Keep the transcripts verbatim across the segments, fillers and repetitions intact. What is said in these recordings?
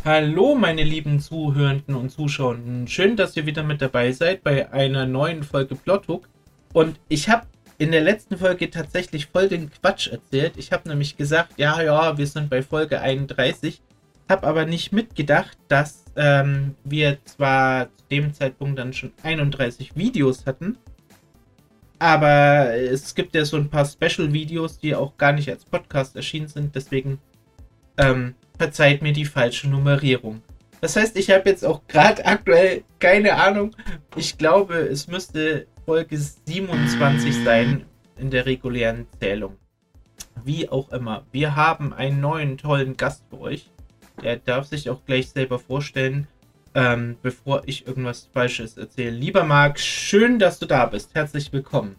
Hallo, meine lieben Zuhörenden und Zuschauenden. Schön, dass ihr wieder mit dabei seid bei einer neuen Folge Plothook. Und ich habe in der letzten Folge tatsächlich voll den Quatsch erzählt. Ich habe nämlich gesagt, ja, ja, wir sind bei Folge einunddreißig. Habe aber nicht mitgedacht, dass ähm, wir zwar zu dem Zeitpunkt dann schon einunddreißig Videos hatten, aber es gibt ja so ein paar Special-Videos, die auch gar nicht als Podcast erschienen sind. Deswegen ähm, verzeiht mir die falsche Nummerierung. Das heißt, ich habe jetzt auch gerade aktuell keine Ahnung. Ich glaube, es müsste Folge siebenundzwanzig sein in der regulären Zählung. Wie auch immer. Wir haben einen neuen tollen Gast für euch. Der darf sich auch gleich selber vorstellen, ähm, bevor ich irgendwas Falsches erzähle. Lieber Marc, schön, dass du da bist. Herzlich willkommen.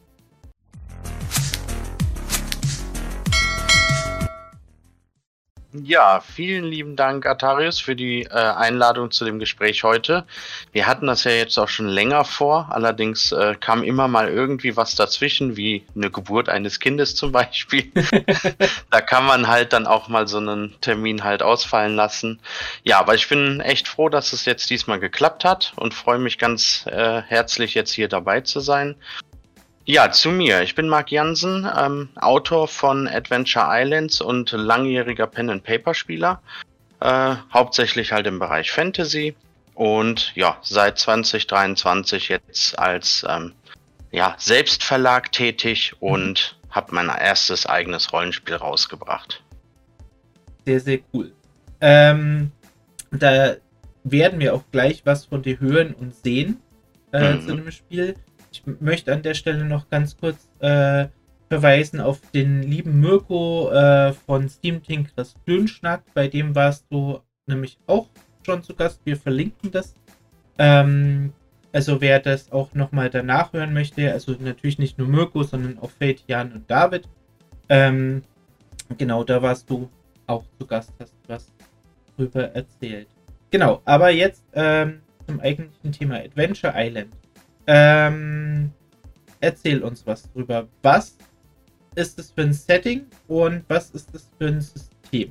Ja, vielen lieben Dank, Atarius, für die äh, Einladung zu dem Gespräch heute. Wir hatten das ja jetzt auch schon länger vor, allerdings äh, kam immer mal irgendwie was dazwischen, wie eine Geburt eines Kindes zum Beispiel. Da kann man halt dann auch mal so einen Termin halt ausfallen lassen. Ja, aber ich bin echt froh, dass es jetzt diesmal geklappt hat und freue mich ganz äh, herzlich, jetzt hier dabei zu sein. Ja, zu mir. Ich bin Marc Jansen, ähm, Autor von Adventure Islands und langjähriger Pen-and-Paper-Spieler. Äh, hauptsächlich halt im Bereich Fantasy und ja, seit zwanzig dreiundzwanzig jetzt als ähm, ja, Selbstverlag tätig und habe mein erstes eigenes Rollenspiel rausgebracht. Sehr, sehr cool. Ähm, da werden wir auch gleich was von dir hören und sehen äh, mhm. zu dem Spiel. Ich möchte an der Stelle noch ganz kurz äh, verweisen auf den lieben Mirko äh, von Steam Tinkers Klönschnack. Bei dem warst du nämlich auch schon zu Gast. Wir verlinken das. Ähm, also wer das auch nochmal danach hören möchte, also natürlich nicht nur Mirko, sondern auch Fate, Jan und David. Ähm, genau, da warst du auch zu Gast, hast was drüber erzählt. Genau, aber jetzt ähm, zum eigentlichen Thema Adventure Island. Ähm, erzähl uns was drüber. Was ist es für ein Setting und was ist es für ein System?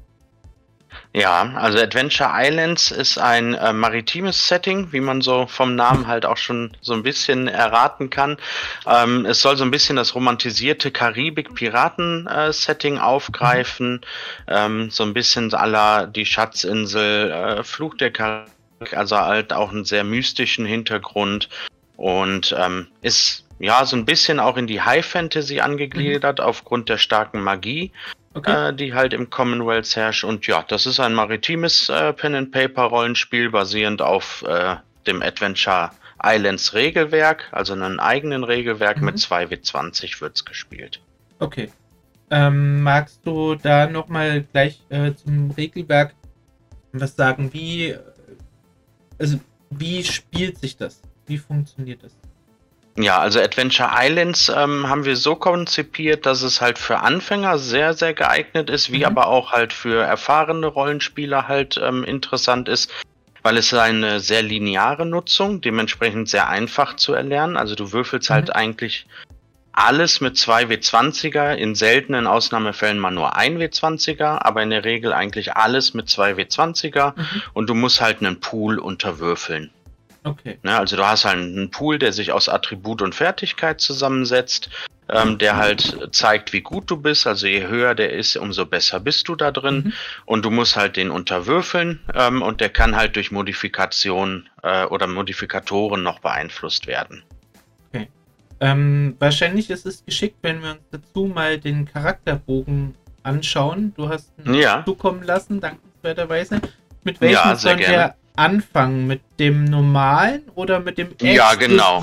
Ja, also Adventure Islands ist ein äh, maritimes Setting, wie man so vom Namen halt auch schon so ein bisschen erraten kann. Ähm, es soll so ein bisschen das romantisierte Karibik-Piraten-Setting äh, aufgreifen, ähm, so ein bisschen à la die Schatzinsel, äh, Fluch der Karibik, also halt auch einen sehr mystischen Hintergrund. Und ähm, ist ja so ein bisschen auch in die High Fantasy angegliedert, mhm. aufgrund der starken Magie, okay. äh, die halt im Commonwealth herrscht. Und ja, das ist ein maritimes äh, Pen-and-Paper-Rollenspiel, basierend auf äh, dem Adventure Islands Regelwerk, also einem eigenen Regelwerk, mhm. mit zwei W zwanzig wird's gespielt. Okay. Ähm, magst du da nochmal gleich äh, zum Regelwerk was sagen? Wie, also, wie spielt sich das? Wie funktioniert das? Ja, also Adventure Islands ähm, haben wir so konzipiert, dass es halt für Anfänger sehr, sehr geeignet ist, wie mhm. aber auch halt für erfahrene Rollenspieler halt ähm, interessant ist, weil es eine sehr lineare Nutzung, dementsprechend sehr einfach zu erlernen. Also du würfelst mhm. halt eigentlich alles mit zwei W zwanziger, in seltenen Ausnahmefällen mal nur ein W zwanziger, aber in der Regel eigentlich alles mit zwei W zwanziger mhm. und du musst halt einen Pool unterwürfeln. Okay. Ja, also du hast halt einen Pool, der sich aus Attribut und Fertigkeit zusammensetzt, ähm, der halt zeigt, wie gut du bist. Also je höher der ist, umso besser bist du da drin. Mhm. Und du musst halt den unterwürfeln ähm, und der kann halt durch Modifikation äh, oder Modifikatoren noch beeinflusst werden. Okay. Ähm, wahrscheinlich ist es geschickt, wenn wir uns dazu mal den Charakterbogen anschauen. Du hast ihn ja. zukommen lassen, dankenswerterweise. Mit welchem ja, soll gerne. der anfangen? Mit dem normalen oder mit dem exklusiven? Ja, genau.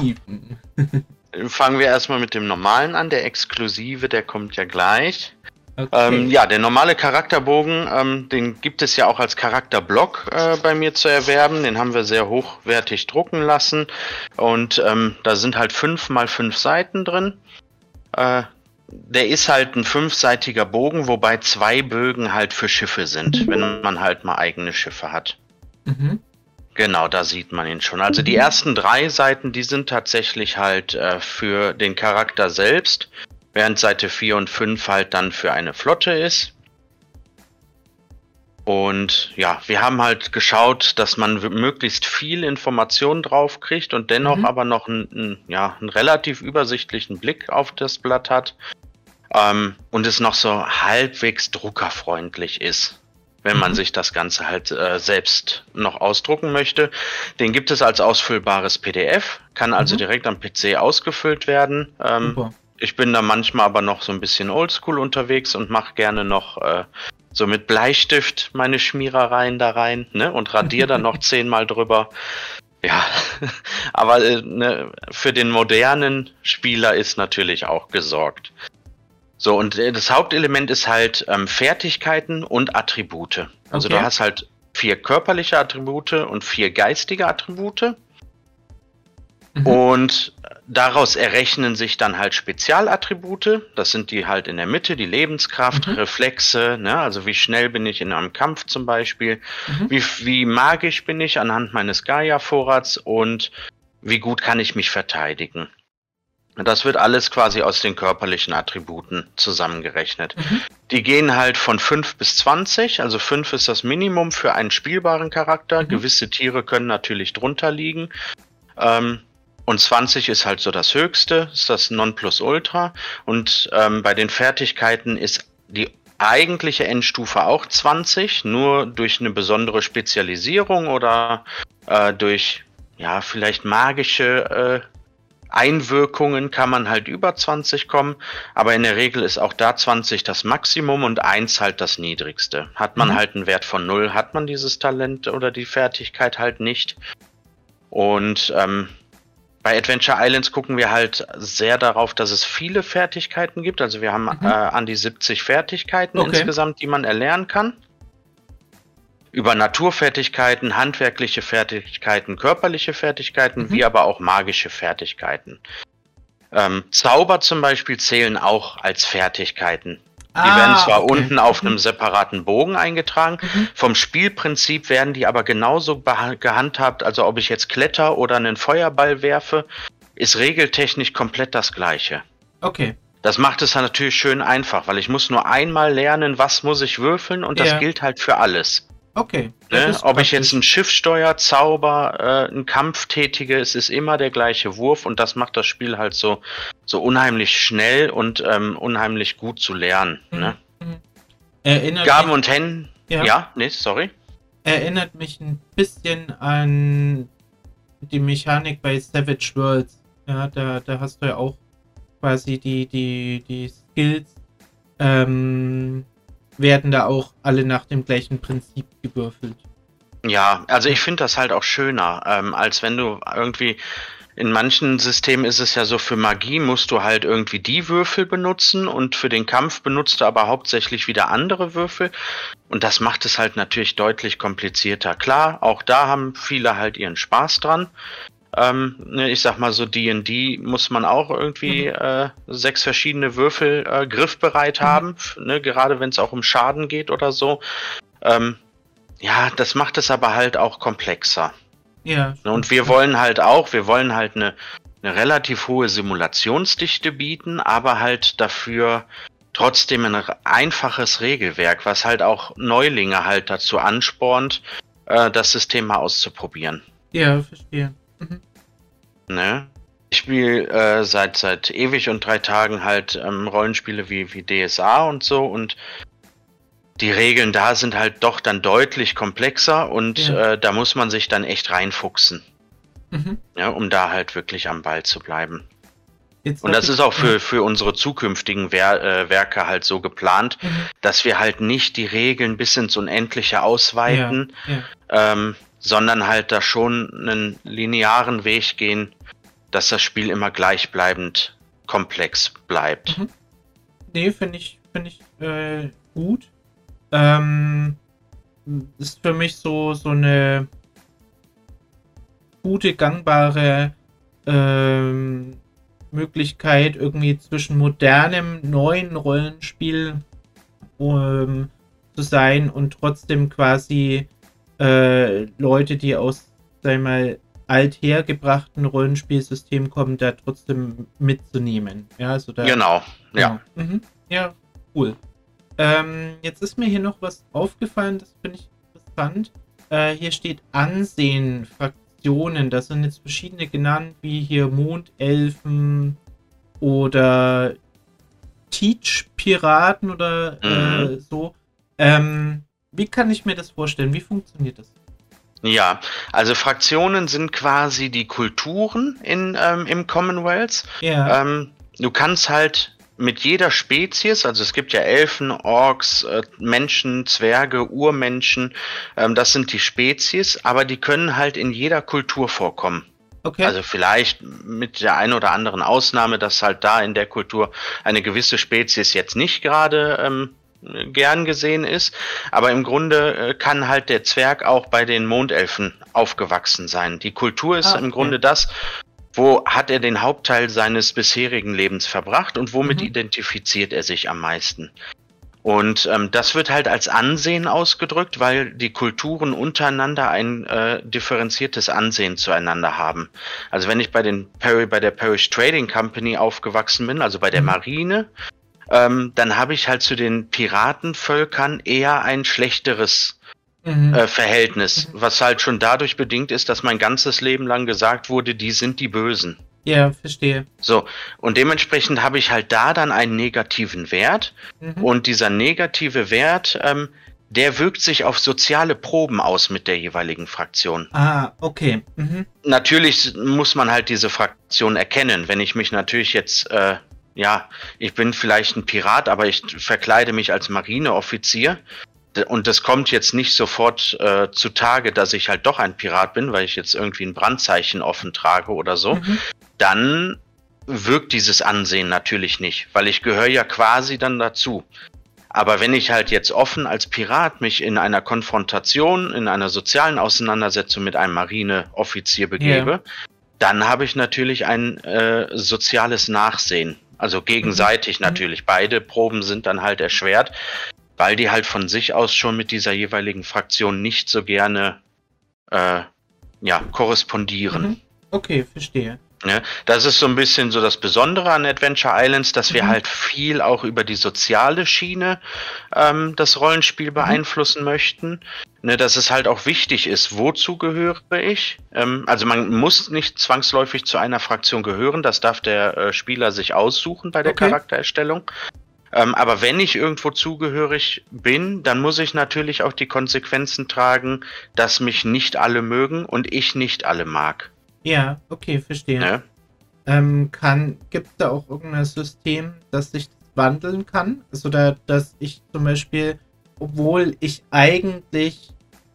Fangen wir erstmal mit dem normalen an. Der exklusive, der kommt ja gleich. Okay. Ähm, ja, der normale Charakterbogen, ähm, den gibt es ja auch als Charakterblock äh, bei mir zu erwerben. Den haben wir sehr hochwertig drucken lassen. Und ähm, da sind halt fünf mal fünf Seiten drin. Äh, der ist halt ein fünfseitiger Bogen, wobei zwei Bögen halt für Schiffe sind, wenn man halt mal eigene Schiffe hat. Mhm. Genau, da sieht man ihn schon. Also die ersten drei Seiten, die sind tatsächlich halt äh, für den Charakter selbst, während Seite vier und fünf halt dann für eine Flotte ist. Und ja, wir haben halt geschaut, dass man w- möglichst viel Informationen drauf kriegt und dennoch Mhm. aber noch einen, einen, ja, einen relativ übersichtlichen Blick auf das Blatt hat. Ähm, und es noch so halbwegs druckerfreundlich ist, wenn man Mhm. sich das Ganze halt äh, selbst noch ausdrucken möchte. Den gibt es als ausfüllbares P D F, kann also Mhm. direkt am P C ausgefüllt werden. Ähm, Super. ich bin da manchmal aber noch so ein bisschen oldschool unterwegs und mache gerne noch äh, so mit Bleistift meine Schmierereien da rein, ne? Und radiere dann noch zehnmal drüber. Ja, aber äh, ne, für den modernen Spieler ist natürlich auch gesorgt. So, und äh, das Hauptelement ist halt ähm, Fertigkeiten und Attribute. Also Okay. du hast halt vier körperliche Attribute und vier geistige Attribute. Mhm. Und daraus errechnen sich dann halt Spezialattribute. Das sind die halt in der Mitte, die Lebenskraft, Mhm. Reflexe, ne? Also wie schnell bin ich in einem Kampf zum Beispiel, Mhm. wie, wie magisch bin ich anhand meines Gaia-Vorrats und wie gut kann ich mich verteidigen. Das wird alles quasi aus den körperlichen Attributen zusammengerechnet. Mhm. Die gehen halt von fünf bis zwanzig, also fünf ist das Minimum für einen spielbaren Charakter. Mhm. Gewisse Tiere können natürlich drunter liegen. Ähm, und zwanzig ist halt so das Höchste, ist das Nonplusultra. Und ähm, bei den Fertigkeiten ist die eigentliche Endstufe auch zwanzig, nur durch eine besondere Spezialisierung oder äh, durch ja vielleicht magische äh, Einwirkungen kann man halt über zwanzig kommen, aber in der Regel ist auch da zwanzig das Maximum und eins halt das niedrigste. Hat man Mhm. halt einen Wert von null, hat man dieses Talent oder die Fertigkeit halt nicht. Und ähm, bei Adventure Islands gucken wir halt sehr darauf, dass es viele Fertigkeiten gibt. Also wir haben Mhm. äh, an die siebzig Fertigkeiten Okay. insgesamt, die man erlernen kann. Über Naturfertigkeiten, handwerkliche Fertigkeiten, körperliche Fertigkeiten, Mhm. wie aber auch magische Fertigkeiten. Ähm, Zauber zum Beispiel zählen auch als Fertigkeiten. Die Ah, werden zwar okay. unten auf Mhm. einem separaten Bogen eingetragen, Mhm. vom Spielprinzip werden die aber genauso beha- gehandhabt, also ob ich jetzt kletter oder einen Feuerball werfe, ist regeltechnisch komplett das gleiche. Okay. Das macht es dann natürlich schön einfach, weil ich muss nur einmal lernen, was muss ich würfeln und das Ja. gilt halt für alles. Okay. Das Ne? ist Ob ich jetzt praktisch. ein Schiff steuer, Zauber, äh, einen Kampf tätige, es ist immer der gleiche Wurf und das macht das Spiel halt so, so unheimlich schnell und ähm, unheimlich gut zu lernen. Mhm. Ne? Mhm. Erinnert Gaben mich, und Händen. ja, Ja, nee, sorry. erinnert mich ein bisschen an die Mechanik bei Savage Worlds. Ja, da, da hast du ja auch quasi die, die, die Skills ähm, werden da auch alle nach dem gleichen Prinzip gewürfelt. Ja, also ich finde das halt auch schöner, ähm, als wenn du irgendwie, in manchen Systemen ist es ja so, für Magie musst du halt irgendwie die Würfel benutzen und für den Kampf benutzt du aber hauptsächlich wieder andere Würfel und das macht es halt natürlich deutlich komplizierter. Klar, auch da haben viele halt ihren Spaß dran. Ähm, ne, ich sag mal so, D und D muss man auch irgendwie Mhm. äh, sechs verschiedene Würfel äh, griffbereit Mhm. haben, f- ne, gerade wenn es auch um Schaden geht oder so. Ähm, ja, das macht es aber halt auch komplexer. Ja, Ne, und stimmt. wir wollen halt auch, wir wollen halt eine, eine relativ hohe Simulationsdichte bieten, aber halt dafür trotzdem ein r- einfaches Regelwerk, was halt auch Neulinge halt dazu anspornt, äh, das System mal auszuprobieren. Ja, verstehe. Mhm. Ne? Ich spiele äh, seit seit ewig und drei Tagen halt ähm, Rollenspiele wie, wie D S A und so und die Regeln da sind halt doch dann deutlich komplexer und Ja. äh, da muss man sich dann echt reinfuchsen, Mhm. ja, um da halt wirklich am Ball zu bleiben. Jetzt Und hab das ich- ist auch für, ja. für unsere zukünftigen Wer äh, Werke halt so geplant, Mhm. dass wir halt nicht die Regeln bis ins Unendliche ausweiten, Ja, ja. ähm, sondern halt da schon einen linearen Weg gehen, dass das Spiel immer gleichbleibend komplex bleibt. Mhm. Nee, finde ich, finde ich äh, gut. Ähm, ist für mich so, so eine gute, gangbare ähm, Möglichkeit, irgendwie zwischen modernem, neuen Rollenspiel ähm, zu sein und trotzdem quasi äh, Leute, die aus, sag ich mal, althergebrachten Rollenspielsystemen kommen, da trotzdem mitzunehmen. Ja, also da, Genau, ja. ja. Mhm. Ja, cool. Ähm, jetzt ist mir hier noch was aufgefallen, das finde ich interessant. Äh, hier steht Ansehen, Fraktionen. Das sind jetzt verschiedene genannt, wie hier Mondelfen oder Teach-Piraten oder Mhm. äh, so. Ähm, wie kann ich mir das vorstellen? Wie funktioniert das? Ja, also Fraktionen sind quasi die Kulturen in, ähm, im Commonwealth. Ja, Ähm, du kannst halt mit jeder Spezies, also es gibt ja Elfen, Orks, äh, Menschen, Zwerge, Urmenschen, ähm, das sind die Spezies, aber die können halt in jeder Kultur vorkommen. okay. Also vielleicht mit der einen oder anderen Ausnahme, dass halt da in der Kultur eine gewisse Spezies jetzt nicht gerade ähm, gern gesehen ist. Aber im Grunde äh, kann halt der Zwerg auch bei den Mondelfen aufgewachsen sein. Die Kultur ist Ah, im okay. Grunde das, wo hat er den Hauptteil seines bisherigen Lebens verbracht und womit Mhm. identifiziert er sich am meisten. Und ähm, das wird halt als Ansehen ausgedrückt, weil die Kulturen untereinander ein äh, differenziertes Ansehen zueinander haben. Also wenn ich bei den Pari- bei der Parish Trading Company aufgewachsen bin, also bei der Mhm. Marine, ähm, dann habe ich halt zu den Piratenvölkern eher ein schlechteres Mhm. äh, Verhältnis, Mhm. was halt schon dadurch bedingt ist, dass mein ganzes Leben lang gesagt wurde, die sind die Bösen. Ja, verstehe. So, und dementsprechend habe ich halt da dann einen negativen Wert. Mhm. Und dieser negative Wert, ähm, der wirkt sich auf soziale Proben aus mit der jeweiligen Fraktion. Ah, okay. Mhm. Natürlich muss man halt diese Fraktion erkennen. Wenn ich mich natürlich jetzt, äh, ja, ich bin vielleicht ein Pirat, aber ich verkleide mich als Marineoffizier. Und das kommt jetzt nicht sofort äh, zutage, dass ich halt doch ein Pirat bin, weil ich jetzt irgendwie ein Brandzeichen offen trage oder so. Mhm. Dann wirkt dieses Ansehen natürlich nicht, weil ich gehöre ja quasi dann dazu. Aber wenn ich halt jetzt offen als Pirat mich in einer Konfrontation, in einer sozialen Auseinandersetzung mit einem Marineoffizier begebe, Ja. dann habe ich natürlich ein äh, soziales Nachsehen. Also gegenseitig Mhm. natürlich. Beide Proben sind dann halt erschwert, weil die halt von sich aus schon mit dieser jeweiligen Fraktion nicht so gerne äh, ja, korrespondieren. Mhm. Okay, verstehe. Ne? Das ist so ein bisschen so das Besondere an Adventure Islands, dass wir Mhm. halt viel auch über die soziale Schiene ähm, das Rollenspiel Mhm. beeinflussen möchten. Ne, dass es halt auch wichtig ist, wozu gehöre ich? Ähm, also man muss nicht zwangsläufig zu einer Fraktion gehören, das darf der äh, Spieler sich aussuchen bei der Okay. Charaktererstellung. Ähm, aber wenn ich irgendwo zugehörig bin, dann muss ich natürlich auch die Konsequenzen tragen, dass mich nicht alle mögen und ich nicht alle mag. Ja, okay, verstehe. Ne? Ähm, kann, gibt es da auch irgendein System, das sich wandeln kann? Also da, dass ich zum Beispiel, obwohl ich eigentlich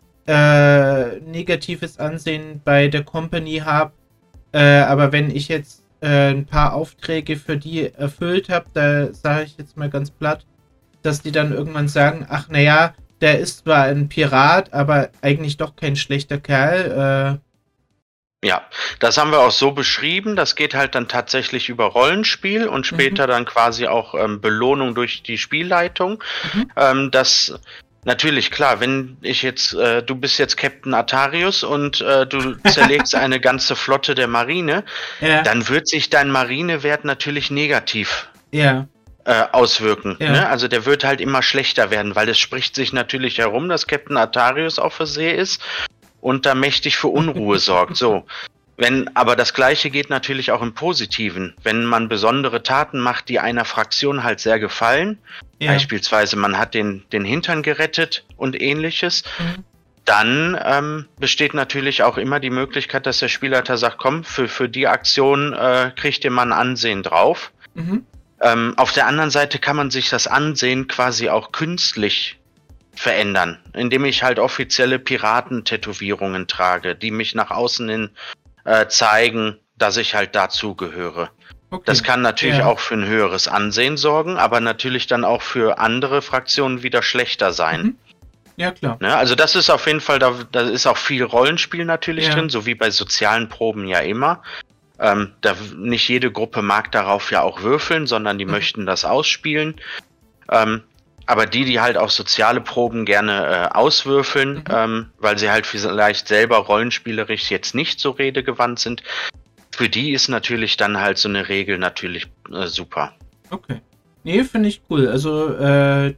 äh, negatives Ansehen bei der Company habe, äh, aber wenn ich jetzt äh, ein paar Aufträge für die erfüllt habe, da sage ich jetzt mal ganz platt, dass die dann irgendwann sagen, ach naja, der ist zwar ein Pirat, aber eigentlich doch kein schlechter Kerl. Äh, Ja, das haben wir auch so beschrieben. Das geht halt dann tatsächlich über Rollenspiel und später dann quasi auch ähm, Belohnung durch die Spielleitung. Mhm. Ähm, das natürlich klar, wenn ich jetzt, äh, du bist jetzt Captain Atarius und äh, du zerlegst eine ganze Flotte der Marine, ja, dann wird sich dein Marinewert natürlich negativ ja, äh, auswirken. Ja. Ne? Also der wird halt immer schlechter werden, weil es spricht sich natürlich herum, dass Captain Atarius auf der See ist und da mächtig für Unruhe sorgt. So. Wenn, aber das Gleiche geht natürlich auch im Positiven. Wenn man besondere Taten macht, die einer Fraktion halt sehr gefallen, ja. beispielsweise man hat den, den Hintern gerettet und ähnliches, Mhm. dann ähm, besteht natürlich auch immer die Möglichkeit, dass der Spielleiter sagt, komm, für, für die Aktion äh, kriegt ihr mal ein Ansehen drauf. Mhm. Ähm, auf der anderen Seite kann man sich das Ansehen quasi auch künstlich verändern, indem ich halt offizielle Piraten-Tätowierungen trage, die mich nach außen hin äh, zeigen, dass ich halt dazu gehöre. Okay. Das kann natürlich Ja. auch für ein höheres Ansehen sorgen, aber natürlich dann auch für andere Fraktionen wieder schlechter sein. Mhm. Ja, klar. Ne? Also das ist auf jeden Fall, da, da ist auch viel Rollenspiel natürlich Ja. drin, so wie bei sozialen Proben ja immer. Ähm, da, nicht jede Gruppe mag darauf ja auch würfeln, sondern die Mhm. möchten das ausspielen. Ähm, aber die, die halt auch soziale Proben gerne äh, auswürfeln, Mhm. ähm, weil sie halt vielleicht selber rollenspielerisch jetzt nicht so redegewandt sind, für die ist natürlich dann halt so eine Regel natürlich äh, super. Okay. Nee, finde ich cool. Also, äh, das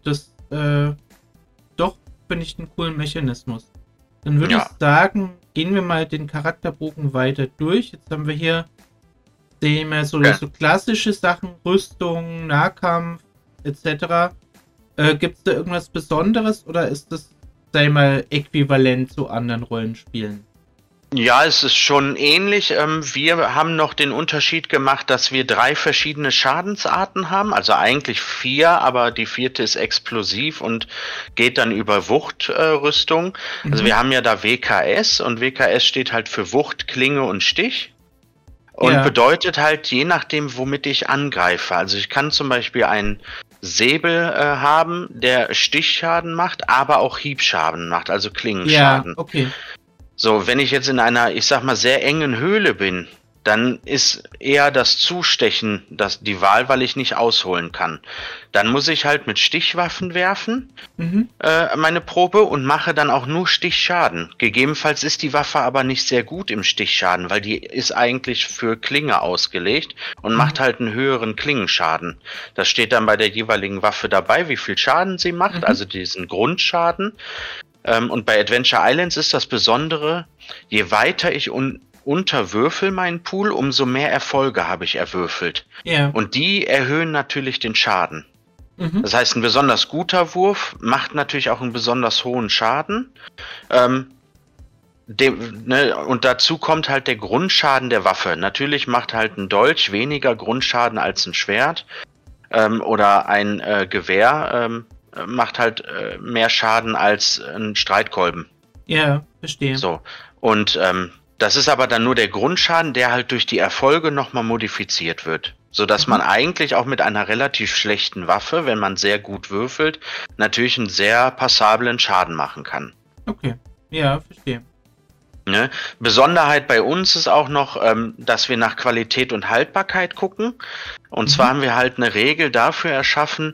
äh, doch, finde ich, einen coolen Mechanismus. Dann würde Ja. ich sagen, gehen wir mal den Charakterbogen weiter durch. Jetzt haben wir hier, sehen wir so, Ja. so klassische Sachen, Rüstung, Nahkampf, et cetera. Äh, Gibt es da irgendwas Besonderes oder ist das, sei mal, äquivalent zu anderen Rollenspielen? Ja, es ist schon ähnlich. Ähm, wir haben noch den Unterschied gemacht, dass wir drei verschiedene Schadensarten haben. Also eigentlich vier, aber die vierte ist explosiv und geht dann über Wuchtrüstung. Äh, also Mhm. wir haben ja da W K S und W K S steht halt für Wucht, Klinge und Stich. Und Ja. bedeutet halt, je nachdem, womit ich angreife. Also ich kann zum Beispiel einen Säbel äh, haben, der Stichschaden macht, aber auch Hiebschaden macht, also Ja, Klingenschaden. okay. So, wenn ich jetzt in einer, ich sag mal, sehr engen Höhle bin, dann ist eher das Zustechen das, die Wahl, weil ich nicht ausholen kann. Dann muss ich halt mit Stichwaffen werfen, Mhm. äh, meine Probe, und mache dann auch nur Stichschaden. Gegebenenfalls ist die Waffe aber nicht sehr gut im Stichschaden, weil die ist eigentlich für Klinge ausgelegt und Mhm. macht halt einen höheren Klingenschaden. Das steht dann bei der jeweiligen Waffe dabei, wie viel Schaden sie macht, Mhm. also diesen Grundschaden. Ähm, und bei Adventure Islands ist das Besondere, je weiter ich un unterwürfel meinen Pool, umso mehr Erfolge habe ich erwürfelt. Ja. Und die erhöhen natürlich den Schaden. Mhm. Das heißt, ein besonders guter Wurf macht natürlich auch einen besonders hohen Schaden. Ähm, dem, ne, und dazu kommt halt der Grundschaden der Waffe. Natürlich macht halt ein Dolch weniger Grundschaden als ein Schwert. Ähm, oder ein äh, Gewehr ähm, macht halt äh, mehr Schaden als ein Streitkolben. Ja, verstehe. So. Und ähm, das ist aber dann nur der Grundschaden, der halt durch die Erfolge nochmal modifiziert wird. Sodass Mhm. man eigentlich auch mit einer relativ schlechten Waffe, wenn man sehr gut würfelt, natürlich einen sehr passablen Schaden machen kann. Okay. Ja, verstehe. Ne? Besonderheit bei uns ist auch noch, ähm, dass wir nach Qualität und Haltbarkeit gucken. Und Mhm. zwar haben wir halt eine Regel dafür erschaffen,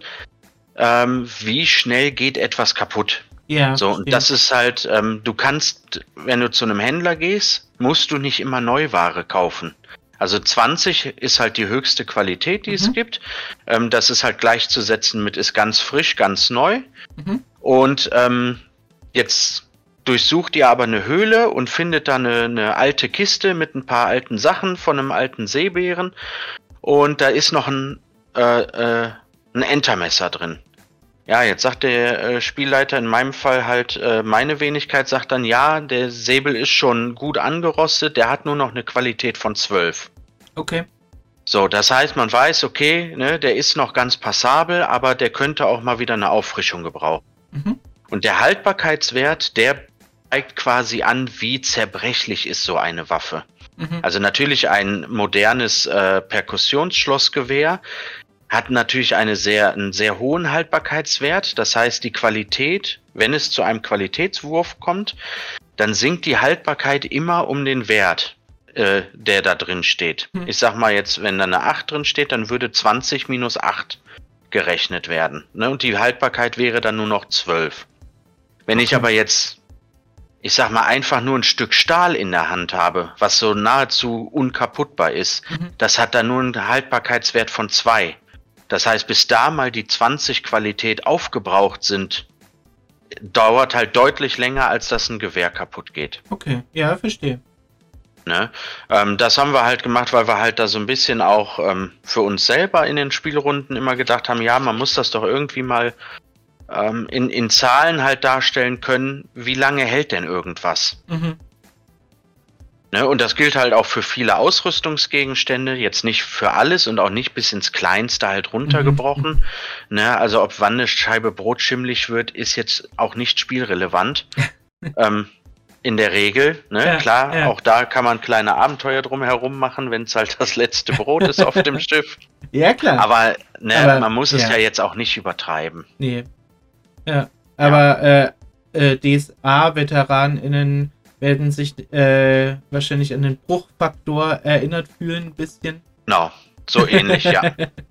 ähm, wie schnell geht etwas kaputt. Ja, So, und verstehe. das ist halt, ähm, du kannst, wenn du zu einem Händler gehst, musst du nicht immer Neuware kaufen. Also zwanzig ist halt die höchste Qualität, die es Mhm. gibt. Ähm, das ist halt gleichzusetzen mit ist ganz frisch, ganz neu. Mhm. Und ähm, jetzt durchsucht ihr aber eine Höhle und findet da eine, eine alte Kiste mit ein paar alten Sachen von einem alten Seebären. Und da ist noch ein, äh, äh, ein Entermesser drin. Ja, jetzt sagt der äh, Spielleiter in meinem Fall halt, äh, meine Wenigkeit sagt dann, ja, der Säbel ist schon gut angerostet, der hat nur noch eine Qualität von zwölf. Okay. So, das heißt, man weiß, okay, ne, der ist noch ganz passabel, aber der könnte auch mal wieder eine Auffrischung gebrauchen. Mhm. Und der Haltbarkeitswert, der zeigt quasi an, wie zerbrechlich ist so eine Waffe. Mhm. Also natürlich ein modernes äh, Perkussionsschlossgewehr hat natürlich eine sehr, einen sehr hohen Haltbarkeitswert. Das heißt, die Qualität, wenn es zu einem Qualitätswurf kommt, dann sinkt die Haltbarkeit immer um den Wert, äh, der da drin steht. Hm. Ich sag mal jetzt, wenn da eine acht drin steht, dann würde zwanzig minus acht gerechnet werden. Ne? Und die Haltbarkeit wäre dann nur noch zwölf. Wenn ich Okay. aber jetzt, ich sag mal, einfach nur ein Stück Stahl in der Hand habe, was so nahezu unkaputtbar ist, Mhm. das hat dann nur einen Haltbarkeitswert von zwei. Das heißt, bis da mal die zwanzig Qualität aufgebraucht sind, dauert halt deutlich länger, als dass ein Gewehr kaputt geht. Okay. Ja, verstehe. Ne? Ähm, das haben wir halt gemacht, weil wir halt da so ein bisschen auch ähm, für uns selber in den Spielrunden immer gedacht haben, ja, man muss das doch irgendwie mal ähm, in, in Zahlen halt darstellen können, wie lange hält denn irgendwas? Mhm. Ne, und das gilt halt auch für viele Ausrüstungsgegenstände, jetzt nicht für alles und auch nicht bis ins Kleinste halt runtergebrochen. Mhm. Ne, also ob wann eine Scheibe Brot schimmlig wird, ist jetzt auch nicht spielrelevant. ähm, in der Regel, ne, Ja, klar, ja. auch da kann man kleine Abenteuer drumherum machen, wenn es halt das letzte Brot ist auf dem Schiff. Ja, klar. Aber, ne, Aber, man muss es ja. ja jetzt auch nicht übertreiben. Nee. Ja. Aber äh, äh, D S A-VeteranInnen werden sich äh, wahrscheinlich an den Bruchfaktor erinnert fühlen, ein bisschen. Genau, so ähnlich, ja.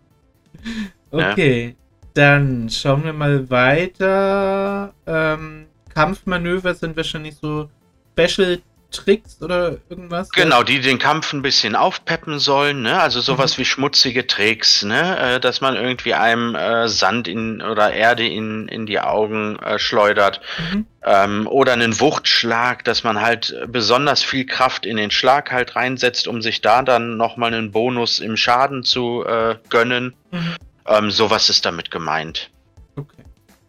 Okay, dann schauen wir mal weiter. Ähm, Kampfmanöver sind wahrscheinlich so Special Tricks oder irgendwas? Genau, die den Kampf ein bisschen aufpeppen sollen, ne? Also sowas mhm. wie schmutzige Tricks, ne? Äh, dass man irgendwie einem äh, Sand in oder Erde in, in die Augen äh, schleudert. Mhm. Ähm, oder einen Wuchtschlag, dass man halt besonders viel Kraft in den Schlag halt reinsetzt, um sich da dann nochmal einen Bonus im Schaden zu äh, gönnen. Mhm. Ähm, sowas ist damit gemeint. Okay.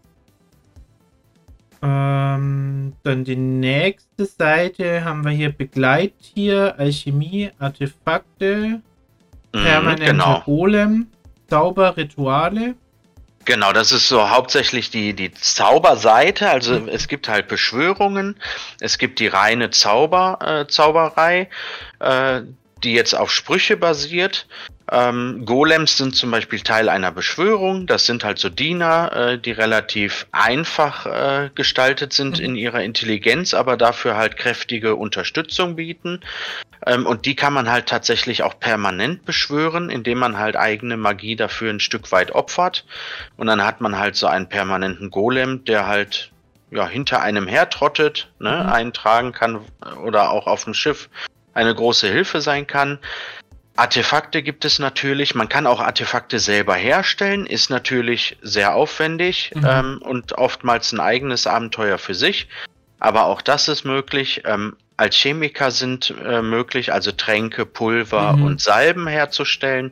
Ähm, dann die nächste Seite haben wir hier Begleittier, Alchemie, Artefakte, permanenter mhm, genau. Golem, Zauberrituale. Genau, das ist so hauptsächlich die, die Zauberseite, also mhm. es gibt halt Beschwörungen, es gibt die reine Zauber, äh, Zauberei, äh, die jetzt auf Sprüche basiert. Ähm, Golems sind zum Beispiel Teil einer Beschwörung. Das sind halt so Diener, äh, die relativ einfach äh, gestaltet sind mhm. in ihrer Intelligenz, aber dafür halt kräftige Unterstützung bieten. Ähm, und die kann man halt tatsächlich auch permanent beschwören, indem man halt eigene Magie dafür ein Stück weit opfert. Und dann hat man halt so einen permanenten Golem, der halt ja hinter einem hertrottet, ne, mhm. eintragen kann oder auch auf dem Schiff eine große Hilfe sein kann. Artefakte gibt es natürlich. Man kann auch Artefakte selber herstellen, ist natürlich sehr aufwendig mhm. ähm, und oftmals ein eigenes Abenteuer für sich. Aber auch das ist möglich. Ähm, Alchemiker sind äh, möglich, also Tränke, Pulver mhm. und Salben herzustellen.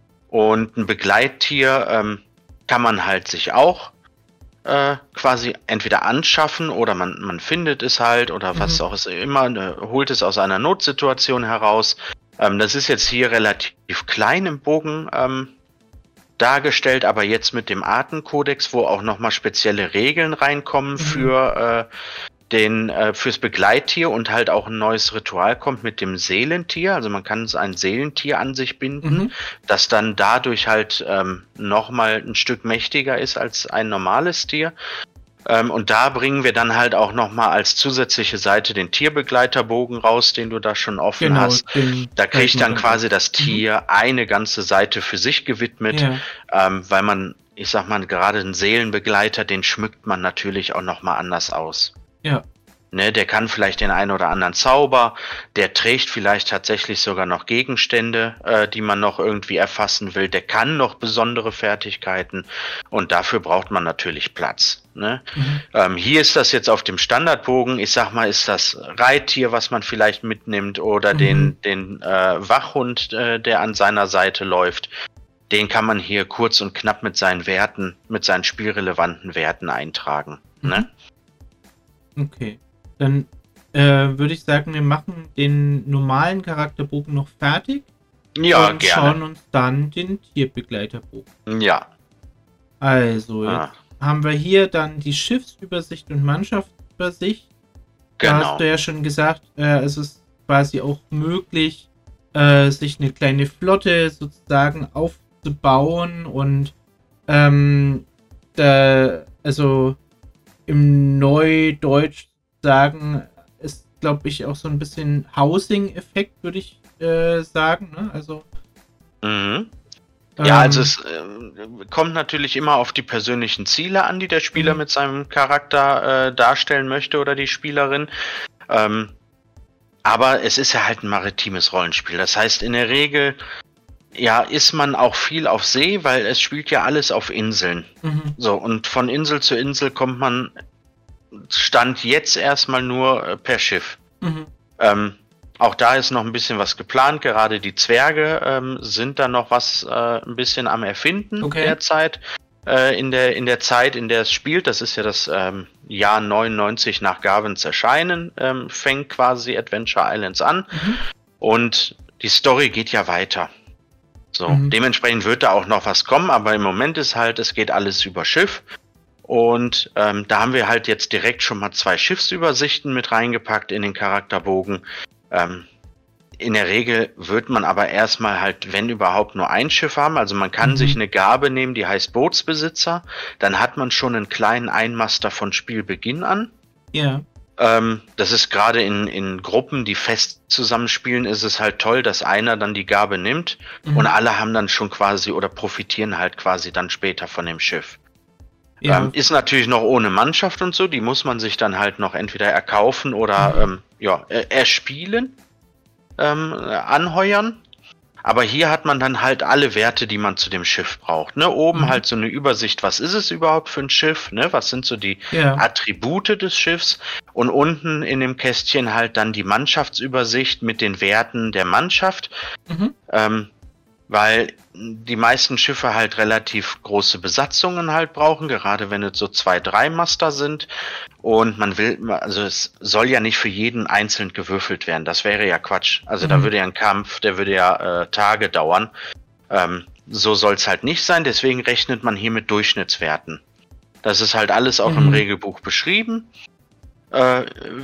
Und ein Begleittier ähm, kann man halt sich auch äh, quasi entweder anschaffen oder man, man findet es halt oder mhm. was auch immer, äh, holt es aus einer Notsituation heraus. Ähm, das ist jetzt hier relativ klein im Bogen ähm, dargestellt, aber jetzt mit dem Artenkodex, wo auch nochmal spezielle Regeln reinkommen mhm. für äh, den äh, fürs Begleittier und halt auch ein neues Ritual kommt mit dem Seelentier. Also man kann ein Seelentier an sich binden, mhm. das dann dadurch halt ähm, nochmal ein Stück mächtiger ist als ein normales Tier. Ähm, und da bringen wir dann halt auch nochmal als zusätzliche Seite den Tierbegleiterbogen raus, den du da schon offen genau, hast. Da kriegt dann quasi das Tier mhm. eine ganze Seite für sich gewidmet, ja. ähm, weil man, ich sag mal, gerade einen Seelenbegleiter, den schmückt man natürlich auch nochmal anders aus. Ja. Ne, der kann vielleicht den einen oder anderen Zauber, der trägt vielleicht tatsächlich sogar noch Gegenstände, äh, die man noch irgendwie erfassen will, der kann noch besondere Fertigkeiten und dafür braucht man natürlich Platz. Ne? Mhm. Ähm, hier ist das jetzt auf dem Standardbogen, ich sag mal, ist das Reittier, was man vielleicht mitnimmt oder mhm. den, den äh, Wachhund, äh, der an seiner Seite läuft. Den kann man hier kurz und knapp mit seinen Werten, mit seinen spielrelevanten Werten eintragen. Mhm. Ne? Okay. Dann äh, würde ich sagen, wir machen den normalen Charakterbogen noch fertig. Ja, und gerne. schauen uns dann den Tierbegleiterbogen. Ja. Also, jetzt ah. haben wir hier dann die Schiffsübersicht und Mannschaftsübersicht. Genau. Da hast du ja schon gesagt, äh, es ist quasi auch möglich, äh, sich eine kleine Flotte sozusagen aufzubauen und ähm, da, also im Neudeutsch sagen, ist, glaube ich, auch so ein bisschen Housing-Effekt, würde ich äh, sagen. Ne? Also, mhm. Ja, ähm, also es äh, kommt natürlich immer auf die persönlichen Ziele an, die der Spieler mhm. mit seinem Charakter äh, darstellen möchte oder die Spielerin. Ähm, aber es ist ja halt ein maritimes Rollenspiel. Das heißt, in der Regel ja, ist man auch viel auf See, weil es spielt ja alles auf Inseln. Mhm. So, und von Insel zu Insel kommt man Stand jetzt erstmal nur äh, per Schiff. Mhm. Ähm, auch da ist noch ein bisschen was geplant. Gerade die Zwerge ähm, sind da noch was äh, ein bisschen am Erfinden okay. derzeit. Äh, in der in der Zeit, in der es spielt, das ist ja das ähm, Jahr neunundneunzig nach Garvins Erscheinen, ähm, fängt quasi Adventure Islands an. Mhm. Und die Story geht ja weiter. So, mhm. dementsprechend wird da auch noch was kommen, aber im Moment ist halt, es geht alles über Schiff. Und ähm, da haben wir halt jetzt direkt schon mal zwei Schiffsübersichten mit reingepackt in den Charakterbogen. Ähm, in der Regel wird man aber erstmal halt, wenn überhaupt, nur ein Schiff haben. Also man kann mhm. sich eine Gabe nehmen, die heißt Bootsbesitzer. Dann hat man schon einen kleinen Einmaster von Spielbeginn an. Ja. Ähm, das ist gerade in, in Gruppen, die fest zusammenspielen, ist es halt toll, dass einer dann die Gabe nimmt mhm. und alle haben dann schon quasi oder profitieren halt quasi dann später von dem Schiff. Ja. Ähm, ist natürlich noch ohne Mannschaft und so, die muss man sich dann halt noch entweder erkaufen oder Mhm. ähm, ja, er- erspielen, ähm, anheuern. Aber hier hat man dann halt alle Werte, die man zu dem Schiff braucht. Ne? Oben Mhm. halt so eine Übersicht, was ist es überhaupt für ein Schiff, ne? Was sind so die Ja. Attribute des Schiffs, und unten in dem Kästchen halt dann die Mannschaftsübersicht mit den Werten der Mannschaft. Mhm. Ähm, weil die meisten Schiffe halt relativ große Besatzungen halt brauchen, gerade wenn es so zwei, drei Master sind. Und man will, also es soll ja nicht für jeden einzeln gewürfelt werden. Das wäre ja Quatsch. Also Mhm. da würde ja ein Kampf, der würde ja äh, Tage dauern. Ähm, so soll es halt nicht sein. Deswegen rechnet man hier mit Durchschnittswerten. Das ist halt alles auch Mhm. im Regelbuch beschrieben. Äh,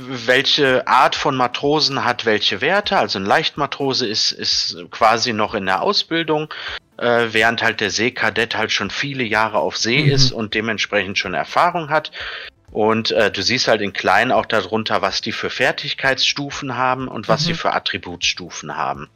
welche Art von Matrosen hat welche Werte. Also ein Leichtmatrose ist, ist quasi noch in der Ausbildung, äh, während halt der Seekadett halt schon viele Jahre auf See Mhm. ist und dementsprechend schon Erfahrung hat. Und äh, du siehst halt in klein auch darunter, was die für Fertigkeitsstufen haben und was Mhm. sie für Attributsstufen haben.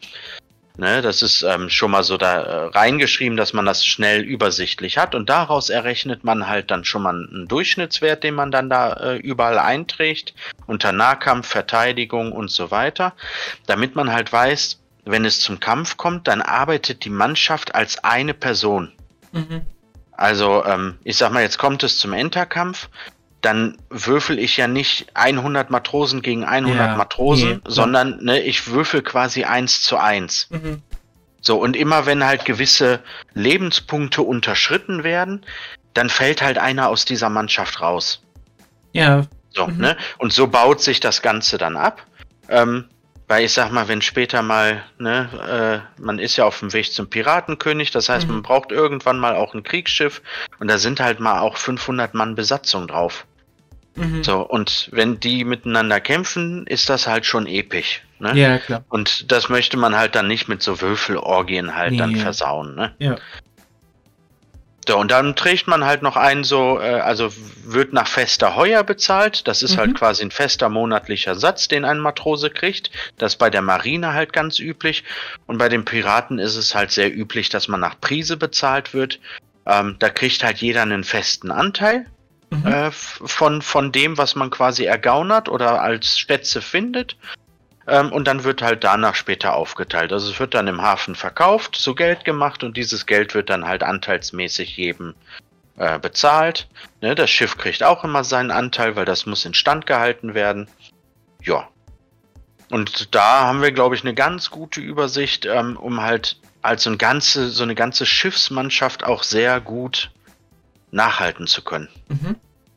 Ne, das ist ähm, schon mal so da äh, reingeschrieben, dass man das schnell übersichtlich hat, und daraus errechnet man halt dann schon mal einen Durchschnittswert, den man dann da äh, überall einträgt, unter Nahkampf, Verteidigung und so weiter, damit man halt weiß, wenn es zum Kampf kommt, dann arbeitet die Mannschaft als eine Person. Mhm. Also ähm, ich sag mal, jetzt kommt es zum Enterkampf, dann würfel ich ja nicht hundert Matrosen gegen hundert Ja, Matrosen, nee, klar. sondern ne, ich würfel quasi eins zu eins. Mhm. So, und immer wenn halt gewisse Lebenspunkte unterschritten werden, dann fällt halt einer aus dieser Mannschaft raus. Ja. So, Mhm. ne? Und so baut sich das Ganze dann ab. Ähm, weil ich sag mal, wenn später mal, ne, äh, man ist ja auf dem Weg zum Piratenkönig, das heißt, Mhm. man braucht irgendwann mal auch ein Kriegsschiff, und da sind halt mal auch fünfhundert Mann Besatzung drauf. Mhm. So, und wenn die miteinander kämpfen, ist das halt schon episch. Ne? Ja, klar. Und das möchte man halt dann nicht mit so Würfelorgien halt Nee. dann versauen. Ne? Ja. So, und dann trägt man halt noch einen so, äh, also wird nach fester Heuer bezahlt. Das ist Mhm. halt quasi ein fester monatlicher Satz, den ein Matrose kriegt. Das ist bei der Marine halt ganz üblich. Und bei den Piraten ist es halt sehr üblich, dass man nach Prise bezahlt wird. Ähm, da kriegt halt jeder einen festen Anteil. Mhm. Äh, von, von dem, was man quasi ergaunert oder als Schätze findet. Ähm, und dann wird halt danach später aufgeteilt. Also es wird dann im Hafen verkauft, zu Geld gemacht, und dieses Geld wird dann halt anteilsmäßig jedem äh, bezahlt. Ne, das Schiff kriegt auch immer seinen Anteil, weil das muss instand gehalten werden. Ja. Und da haben wir, glaube ich, eine ganz gute Übersicht, ähm, um halt als so, ein ganze, so eine ganze Schiffsmannschaft auch sehr gut nachhalten zu können. Mhm.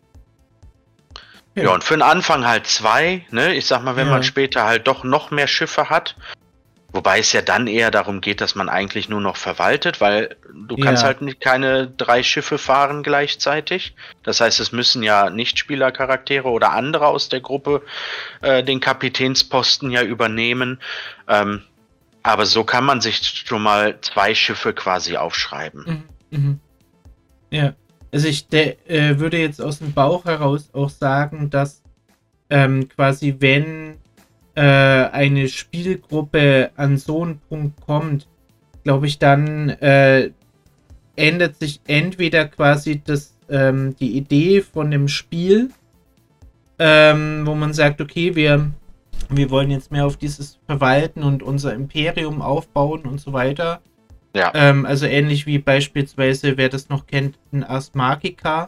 Ja, und für den Anfang halt zwei, ne? Ich sag mal, wenn Ja. man später halt doch noch mehr Schiffe hat, wobei es ja dann eher darum geht, dass man eigentlich nur noch verwaltet, weil du Ja. kannst halt nicht keine drei Schiffe fahren gleichzeitig. Das heißt, es müssen ja Nichtspielercharaktere oder andere aus der Gruppe äh, den Kapitänsposten ja übernehmen. Ähm, aber so kann man sich schon mal zwei Schiffe quasi aufschreiben. Mhm. Mhm. Ja. Also ich de, äh, würde jetzt aus dem Bauch heraus auch sagen, dass ähm, quasi wenn äh, eine Spielgruppe an so einen Punkt kommt, glaube ich, dann äh, ändert sich entweder quasi das, ähm, die Idee von dem Spiel, ähm, wo man sagt, okay, wir, wir wollen jetzt mehr auf dieses Verwalten und unser Imperium aufbauen und so weiter. Ja. Ähm, also ähnlich wie beispielsweise, wer das noch kennt, ein Ars Magica.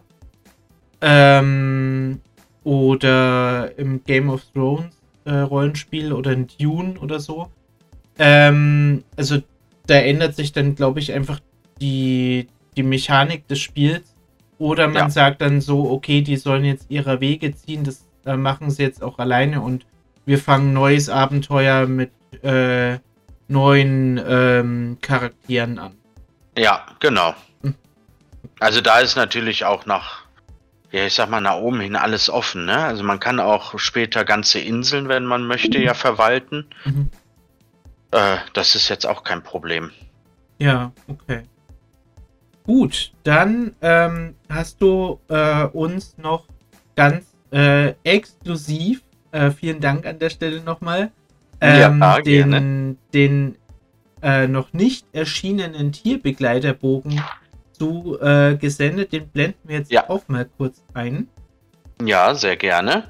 Ähm, oder im Game of Thrones äh, Rollenspiel oder ein Dune oder so. Ähm, also da ändert sich dann, glaube ich, einfach die, die Mechanik des Spiels. Oder man Ja. sagt dann so, okay, die sollen jetzt ihre Wege ziehen, das äh, machen sie jetzt auch alleine und wir fangen ein neues Abenteuer mit äh, neuen ähm, Charakteren an. Ja, genau. Hm. Also da ist natürlich auch nach, ja, ich sag mal, nach oben hin alles offen, ne? Also man kann auch später ganze Inseln, wenn man möchte, ja verwalten. Mhm. Äh, das ist jetzt auch kein Problem. Ja, okay. Gut, dann ähm, hast du äh, uns noch ganz äh, exklusiv, äh, vielen Dank an der Stelle nochmal, ähm, Ja, den, gerne. den äh, noch nicht erschienenen Tierbegleiterbogen zu äh, gesendet. Den blenden wir jetzt Ja. auch mal kurz ein. Ja, sehr gerne.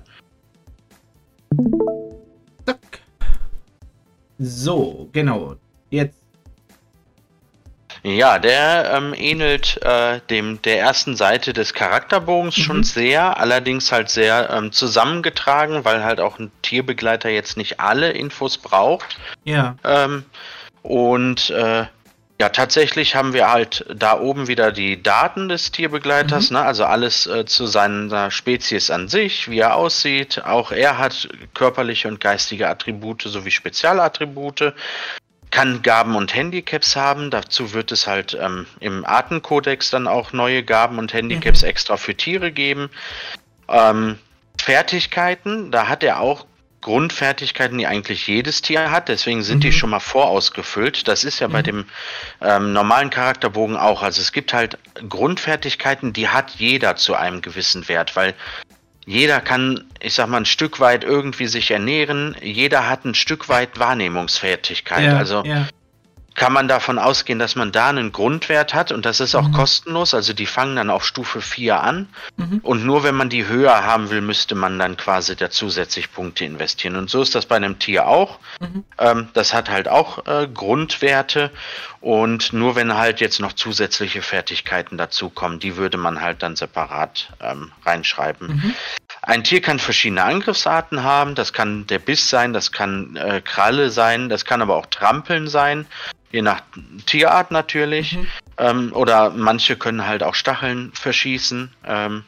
Zack. So, genau. Jetzt. Ja, der ähm, ähnelt äh, dem der ersten Seite des Charakterbogens Mhm. schon sehr, allerdings halt sehr ähm, zusammengetragen, weil halt auch ein Tierbegleiter jetzt nicht alle Infos braucht. Ja. Ähm, und äh, ja, tatsächlich haben wir halt da oben wieder die Daten des Tierbegleiters, Mhm. ne? Also alles äh, zu seiner Spezies an sich, wie er aussieht. Auch er hat körperliche und geistige Attribute sowie Spezialattribute, kann Gaben und Handicaps haben. Dazu wird es halt ähm, im Artenkodex dann auch neue Gaben und Handicaps Mhm. extra für Tiere geben. Ähm, Fertigkeiten, da hat er auch Grundfertigkeiten, die eigentlich jedes Tier hat, deswegen sind Mhm. die schon mal vorausgefüllt. Das ist ja bei Mhm. dem ähm, normalen Charakterbogen auch. Also es gibt halt Grundfertigkeiten, die hat jeder zu einem gewissen Wert, weil jeder kann, ich sag mal, ein Stück weit irgendwie sich ernähren. Jeder hat ein Stück weit Wahrnehmungsfertigkeit. Ja, Also ja. kann man davon ausgehen, dass man da einen Grundwert hat und das ist auch Mhm. kostenlos. Also die fangen dann auf Stufe vier an. Mhm. Und nur wenn man die höher haben will, müsste man dann quasi da zusätzlich Punkte investieren. Und so ist das bei einem Tier auch. Mhm. Ähm, das hat halt auch äh, Grundwerte. Und nur wenn halt jetzt noch zusätzliche Fertigkeiten dazukommen, die würde man halt dann separat ähm, reinschreiben. Mhm. Ein Tier kann verschiedene Angriffsarten haben. Das kann der Biss sein, das kann äh, Kralle sein, das kann aber auch Trampeln sein. Je nach Tierart natürlich. Mhm. Ähm, oder manche können halt auch Stacheln verschießen. Ähm,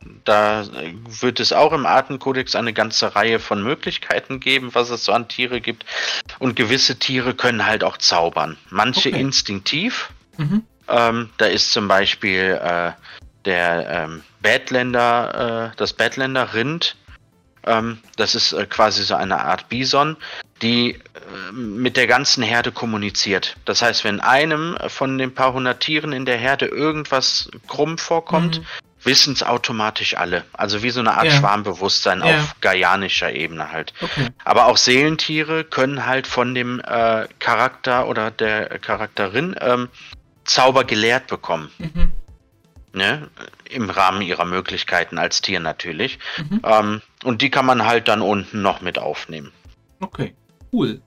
da wird es auch im Artenkodex eine ganze Reihe von Möglichkeiten geben, was es so an Tiere gibt. Und gewisse Tiere können halt auch zaubern. Manche Okay. instinktiv. Mhm. Ähm, da ist zum Beispiel äh, der ähm, Badländer, äh, das Badländer-Rind. Ähm, das ist äh, quasi so eine Art Bison, die äh, mit der ganzen Herde kommuniziert. Das heißt, wenn einem von den paar hundert Tieren in der Herde irgendwas krumm vorkommt, Mhm. wissen es automatisch alle. Also wie so eine Art Ja. Schwarmbewusstsein Ja. auf gaianischer Ebene halt. Okay. Aber auch Seelentiere können halt von dem äh, Charakter oder der Charakterin ähm, Zauber gelehrt bekommen. Mhm. Ne? Im Rahmen ihrer Möglichkeiten als Tier natürlich. Mhm. Ähm, und die kann man halt dann unten noch mit aufnehmen. Okay. Cool.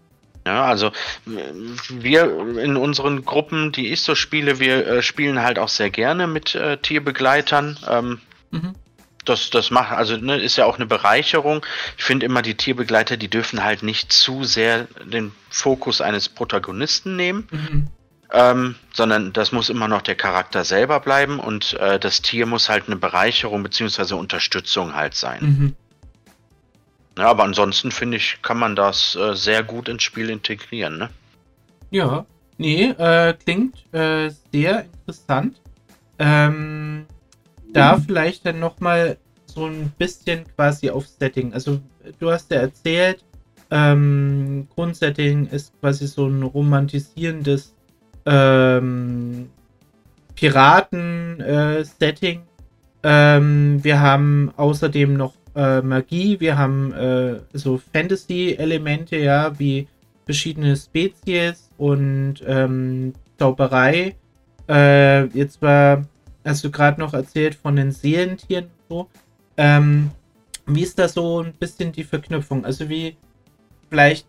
Ja, also äh, wir in unseren Gruppen, die ich so spiele, wir äh, spielen halt auch sehr gerne mit äh, Tierbegleitern. Ähm, Mhm. das, das macht, also ne, ist ja auch eine Bereicherung. Ich finde immer, die Tierbegleiter, die dürfen halt nicht zu sehr den Fokus eines Protagonisten nehmen. Mhm. Ähm, sondern das muss immer noch der Charakter selber bleiben und äh, das Tier muss halt eine Bereicherung bzw. Unterstützung halt sein. Mhm. Ja, aber ansonsten finde ich, kann man das äh, sehr gut ins Spiel integrieren, ne? Ja. Nee, äh, klingt äh, sehr interessant. Ähm, da vielleicht dann nochmal so ein bisschen quasi auf Setting. Also du hast ja erzählt, ähm, Grundsetting ist quasi so ein romantisierendes ähm, Piraten-Setting. Ähm, wir haben außerdem noch äh, Magie, wir haben äh, so Fantasy-Elemente, ja, wie verschiedene Spezies und ähm, Zauberei. Äh, jetzt war, hast du gerade noch erzählt von den Seelentieren und so. Ähm, wie ist da so ein bisschen die Verknüpfung? Also wie vielleicht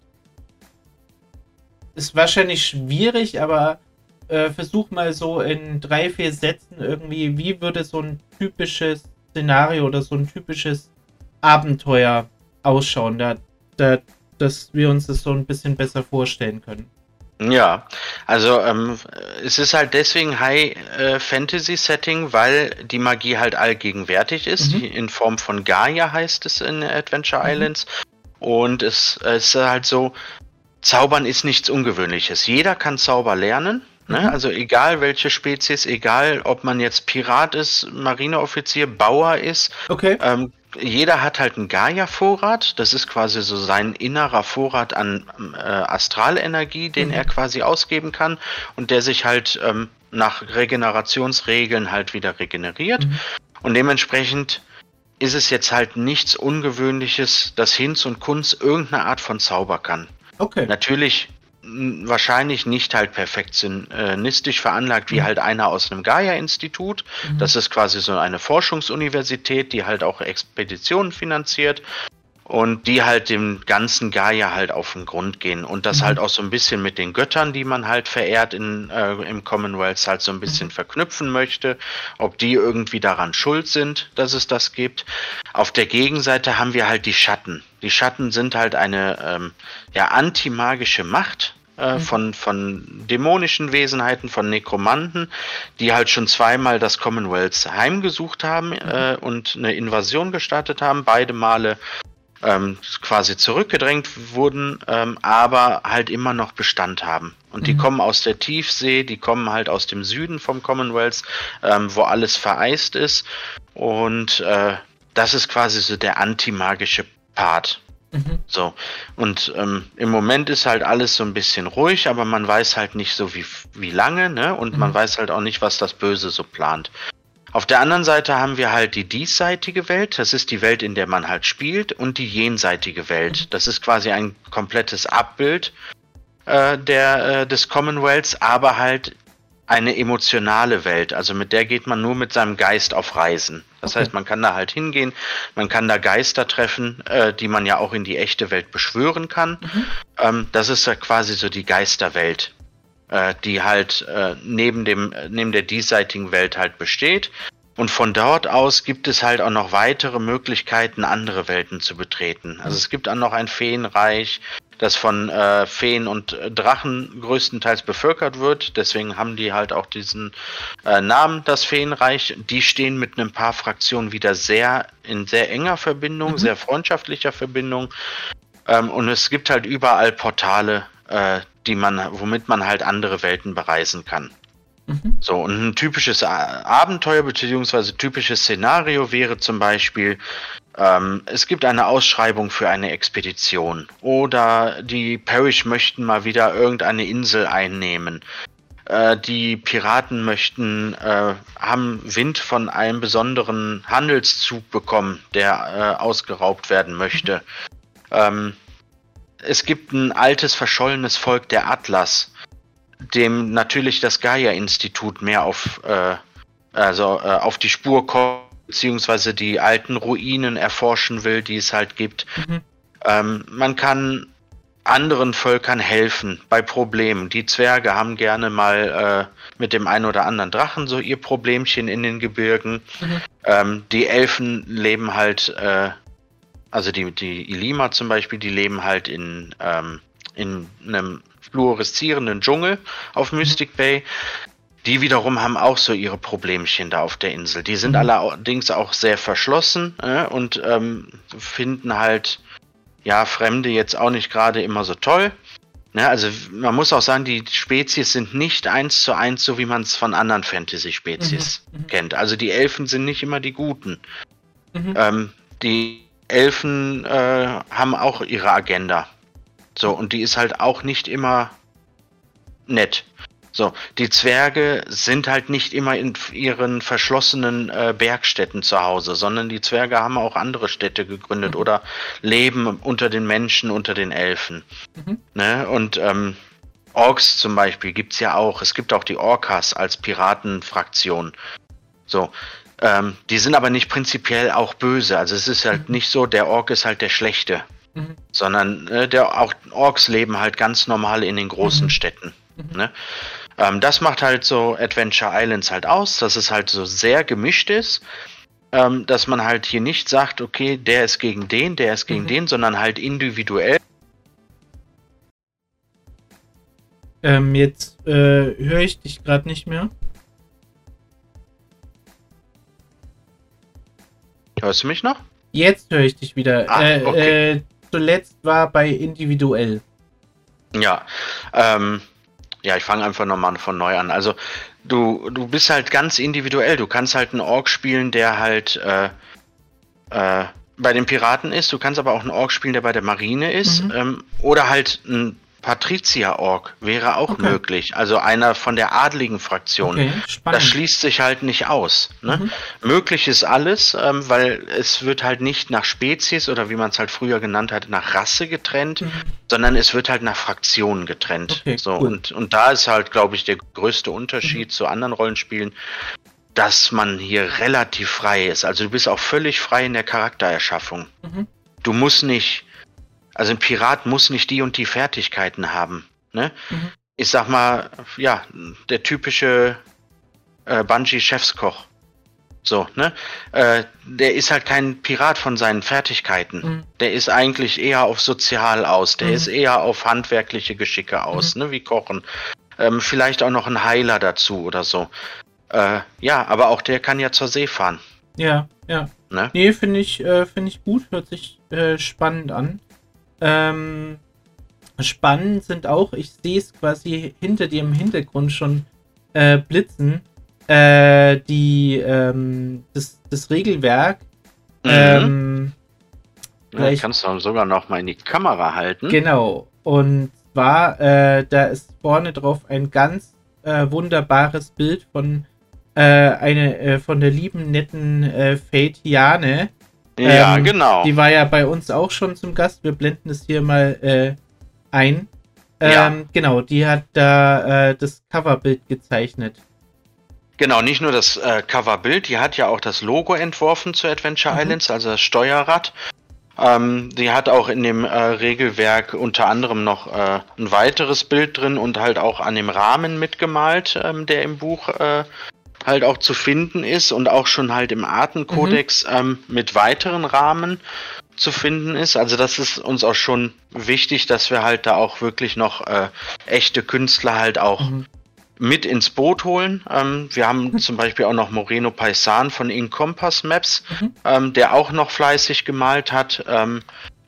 ist wahrscheinlich schwierig, aber äh, versuch mal so in drei, vier Sätzen irgendwie, wie würde so ein typisches Szenario oder so ein typisches Abenteuer ausschauen, da, da, dass wir uns das so ein bisschen besser vorstellen können. Ja, also ähm, es ist halt deswegen High äh, Fantasy Setting, weil die Magie halt allgegenwärtig ist, Mhm. in Form von Gaia heißt es in Adventure Mhm. Islands. Und es, es ist halt so, Zaubern ist nichts Ungewöhnliches. Jeder kann Zauber lernen. Ne? Mhm. Also egal welche Spezies, egal ob man jetzt Pirat ist, Marineoffizier, Bauer ist, Okay. ähm, jeder hat halt einen Gaia-Vorrat. Das ist quasi so sein innerer Vorrat an äh, Astralenergie, den Mhm. er quasi ausgeben kann und der sich halt ähm, nach Regenerationsregeln halt wieder regeneriert. Mhm. Und dementsprechend ist es jetzt halt nichts Ungewöhnliches, dass Hinz und Kunz irgendeine Art von Zauber kann. Okay. Natürlich n- wahrscheinlich nicht halt perfektionistisch veranlagt wie Mhm. halt einer aus einem Gaia-Institut. Mhm. Das ist quasi so eine Forschungsuniversität, die halt auch Expeditionen finanziert und die halt dem ganzen Gaia halt auf den Grund gehen und das Mhm. halt auch so ein bisschen mit den Göttern, die man halt verehrt in, äh, im Commonwealth, halt so ein bisschen Mhm. verknüpfen möchte, ob die irgendwie daran schuld sind, dass es das gibt. Auf der Gegenseite haben wir halt die Schatten. Die Schatten sind halt eine ähm, ja, antimagische Macht äh, Mhm. von, von dämonischen Wesenheiten, von Nekromanten, die halt schon zweimal das Commonwealth heimgesucht haben äh, und eine Invasion gestartet haben. Beide Male ähm, quasi zurückgedrängt wurden, ähm, aber halt immer noch Bestand haben. Und die Mhm. kommen aus der Tiefsee, die kommen halt aus dem Süden vom Commonwealth, ähm, wo alles vereist ist. Und äh, das ist quasi so der antimagische Part. Mhm. So. Und ähm, im Moment ist halt alles so ein bisschen ruhig, aber man weiß halt nicht so wie, wie lange, ne? Und Mhm. man weiß halt auch nicht, was das Böse so plant. Auf der anderen Seite haben wir halt die diesseitige Welt, das ist die Welt, in der man halt spielt, und die jenseitige Welt. Das ist quasi ein komplettes Abbild äh, der, äh, des Commonwealths, aber halt eine emotionale Welt. Also mit der geht man nur mit seinem Geist auf Reisen. Das Okay. heißt, man kann da halt hingehen, man kann da Geister treffen, äh, die man ja auch in die echte Welt beschwören kann. Mhm. Ähm, das ist ja quasi so die Geisterwelt, äh, die halt äh, neben dem, äh, neben der diesseitigen Welt halt besteht. Und von dort aus gibt es halt auch noch weitere Möglichkeiten, andere Welten zu betreten. Also es gibt auch noch ein Feenreich, das von äh, Feen und äh, Drachen größtenteils bevölkert wird. Deswegen haben die halt auch diesen äh, Namen, das Feenreich. Die stehen mit ein paar Fraktionen wieder sehr in sehr enger Verbindung, Mhm. sehr freundschaftlicher Verbindung. Ähm, und es gibt halt überall Portale, äh, die man, womit man halt andere Welten bereisen kann. Mhm. So, und ein typisches A- Abenteuer bzw. typisches Szenario wäre zum Beispiel, ähm, es gibt eine Ausschreibung für eine Expedition oder die Parish möchten mal wieder irgendeine Insel einnehmen. Äh, die Piraten möchten, äh, haben Wind von einem besonderen Handelszug bekommen, der äh, ausgeraubt werden möchte. Ähm, es gibt ein altes, verschollenes Volk, der Atlas, dem natürlich das Gaia-Institut mehr auf, äh, also, äh, auf die Spur kommt, beziehungsweise die alten Ruinen erforschen will, die es halt gibt. Mhm. Ähm, man kann anderen Völkern helfen bei Problemen. Die Zwerge haben gerne mal äh, mit dem einen oder anderen Drachen so ihr Problemchen in den Gebirgen. Mhm. Ähm, die Elfen leben halt, äh, also die, die Ilima zum Beispiel, die leben halt in, ähm, in einem fluoreszierenden Dschungel auf Mystic Bay. Die wiederum haben auch so ihre Problemchen da auf der Insel. Die sind Mhm. allerdings auch sehr verschlossen äh, und ähm, finden halt ja Fremde jetzt auch nicht gerade immer so toll. Ne, also man muss auch sagen, die Spezies sind nicht eins zu eins, so wie man es von anderen Fantasy-Spezies Mhm. Mhm. kennt. Also die Elfen sind nicht immer die Guten. Mhm. Ähm, die Elfen äh, haben auch ihre Agenda. So, und die ist halt auch nicht immer nett. So, die Zwerge sind halt nicht immer in ihren verschlossenen äh, Bergstädten zu Hause, sondern die Zwerge haben auch andere Städte gegründet Mhm. oder leben unter den Menschen, unter den Elfen. Mhm. Ne? Und ähm, Orks zum Beispiel gibt's ja auch. Es gibt auch die Orcas als Piratenfraktion. So, ähm, die sind aber nicht prinzipiell auch böse. Also es ist halt Mhm. nicht so, der Ork ist halt der Schlechte, Mhm. sondern äh, der, auch Orks leben halt ganz normal in den großen Mhm. Städten. Mhm. Ne? Ähm, das macht halt so Adventure Islands halt aus, dass es halt so sehr gemischt ist, ähm, dass man halt hier nicht sagt, okay, der ist gegen den, der ist gegen Mhm. den, sondern halt individuell. Ähm, jetzt äh, höre ich dich gerade nicht mehr. Hörst du mich noch? Jetzt höre ich dich wieder. Ah, äh, okay. äh, zuletzt war bei individuell. Ja, ähm, ja, ich fange einfach nochmal von neu an. Also du, du bist halt ganz individuell. Du kannst halt einen Ork spielen, der halt äh, äh, bei den Piraten ist. Du kannst aber auch einen Ork spielen, der bei der Marine ist. Mhm. Ähm, oder halt einen Patrizier-Ork wäre auch Okay. möglich. Also einer von der adligen Fraktion. Okay, Das spannend. schließt sich halt nicht aus. Ne? Mhm. Möglich ist alles, ähm, weil es wird halt nicht nach Spezies oder wie man es halt früher genannt hat, nach Rasse getrennt, Mhm. sondern es wird halt nach Fraktionen getrennt. Okay, so, cool. und, und da ist halt, glaube ich, der größte Unterschied Mhm. zu anderen Rollenspielen, dass man hier relativ frei ist. Also du bist auch völlig frei in der Charaktererschaffung. Mhm. Du musst nicht, also ein Pirat muss nicht die und die Fertigkeiten haben. Ne? Mhm. Ich sag mal, ja, der typische äh, Bungie-Chefskoch. So, ne? Äh, der ist halt kein Pirat von seinen Fertigkeiten. Mhm. Der ist eigentlich eher auf sozial aus. Der Mhm. ist eher auf handwerkliche Geschicke aus, Mhm. ne? Wie Kochen. Ähm, vielleicht auch noch ein Heiler dazu oder so. Äh, ja, aber auch der kann ja zur See fahren. Ja, ja. Ne? Nee, finde ich, äh, finde ich gut, hört sich äh, spannend an. Ähm, spannend sind auch, ich sehe es quasi hinter dir im Hintergrund schon äh, blitzen, äh, die, ähm, das, das Regelwerk. Mhm. Ähm, Ja, gleich- kannst du sogar noch mal in die Kamera halten. Genau. Und zwar, äh, da ist vorne drauf ein ganz äh, wunderbares Bild von äh, eine äh, von der lieben, netten äh, Fatiane. Ja, Ähm, genau. Die war ja bei uns auch schon zum Gast. Wir blenden es hier mal äh, ein. Ähm, Ja. Genau, die hat da äh, das Coverbild gezeichnet. Genau, nicht nur das äh, Coverbild, die hat ja auch das Logo entworfen zu Adventure Mhm. Islands, also das Steuerrad. Ähm, die hat auch in dem äh, Regelwerk unter anderem noch äh, ein weiteres Bild drin und halt auch an dem Rahmen mitgemalt, ähm, der im Buch äh, halt auch zu finden ist und auch schon halt im Artenkodex ähm, mit weiteren Rahmen zu finden ist. Also das ist uns auch schon wichtig, dass wir halt da auch wirklich noch äh, echte Künstler halt auch Mhm. mit ins Boot holen. Ähm, wir haben zum Beispiel auch noch Moreno Paisan von Incompass Maps, Mhm. ähm, der auch noch fleißig gemalt hat. Ähm,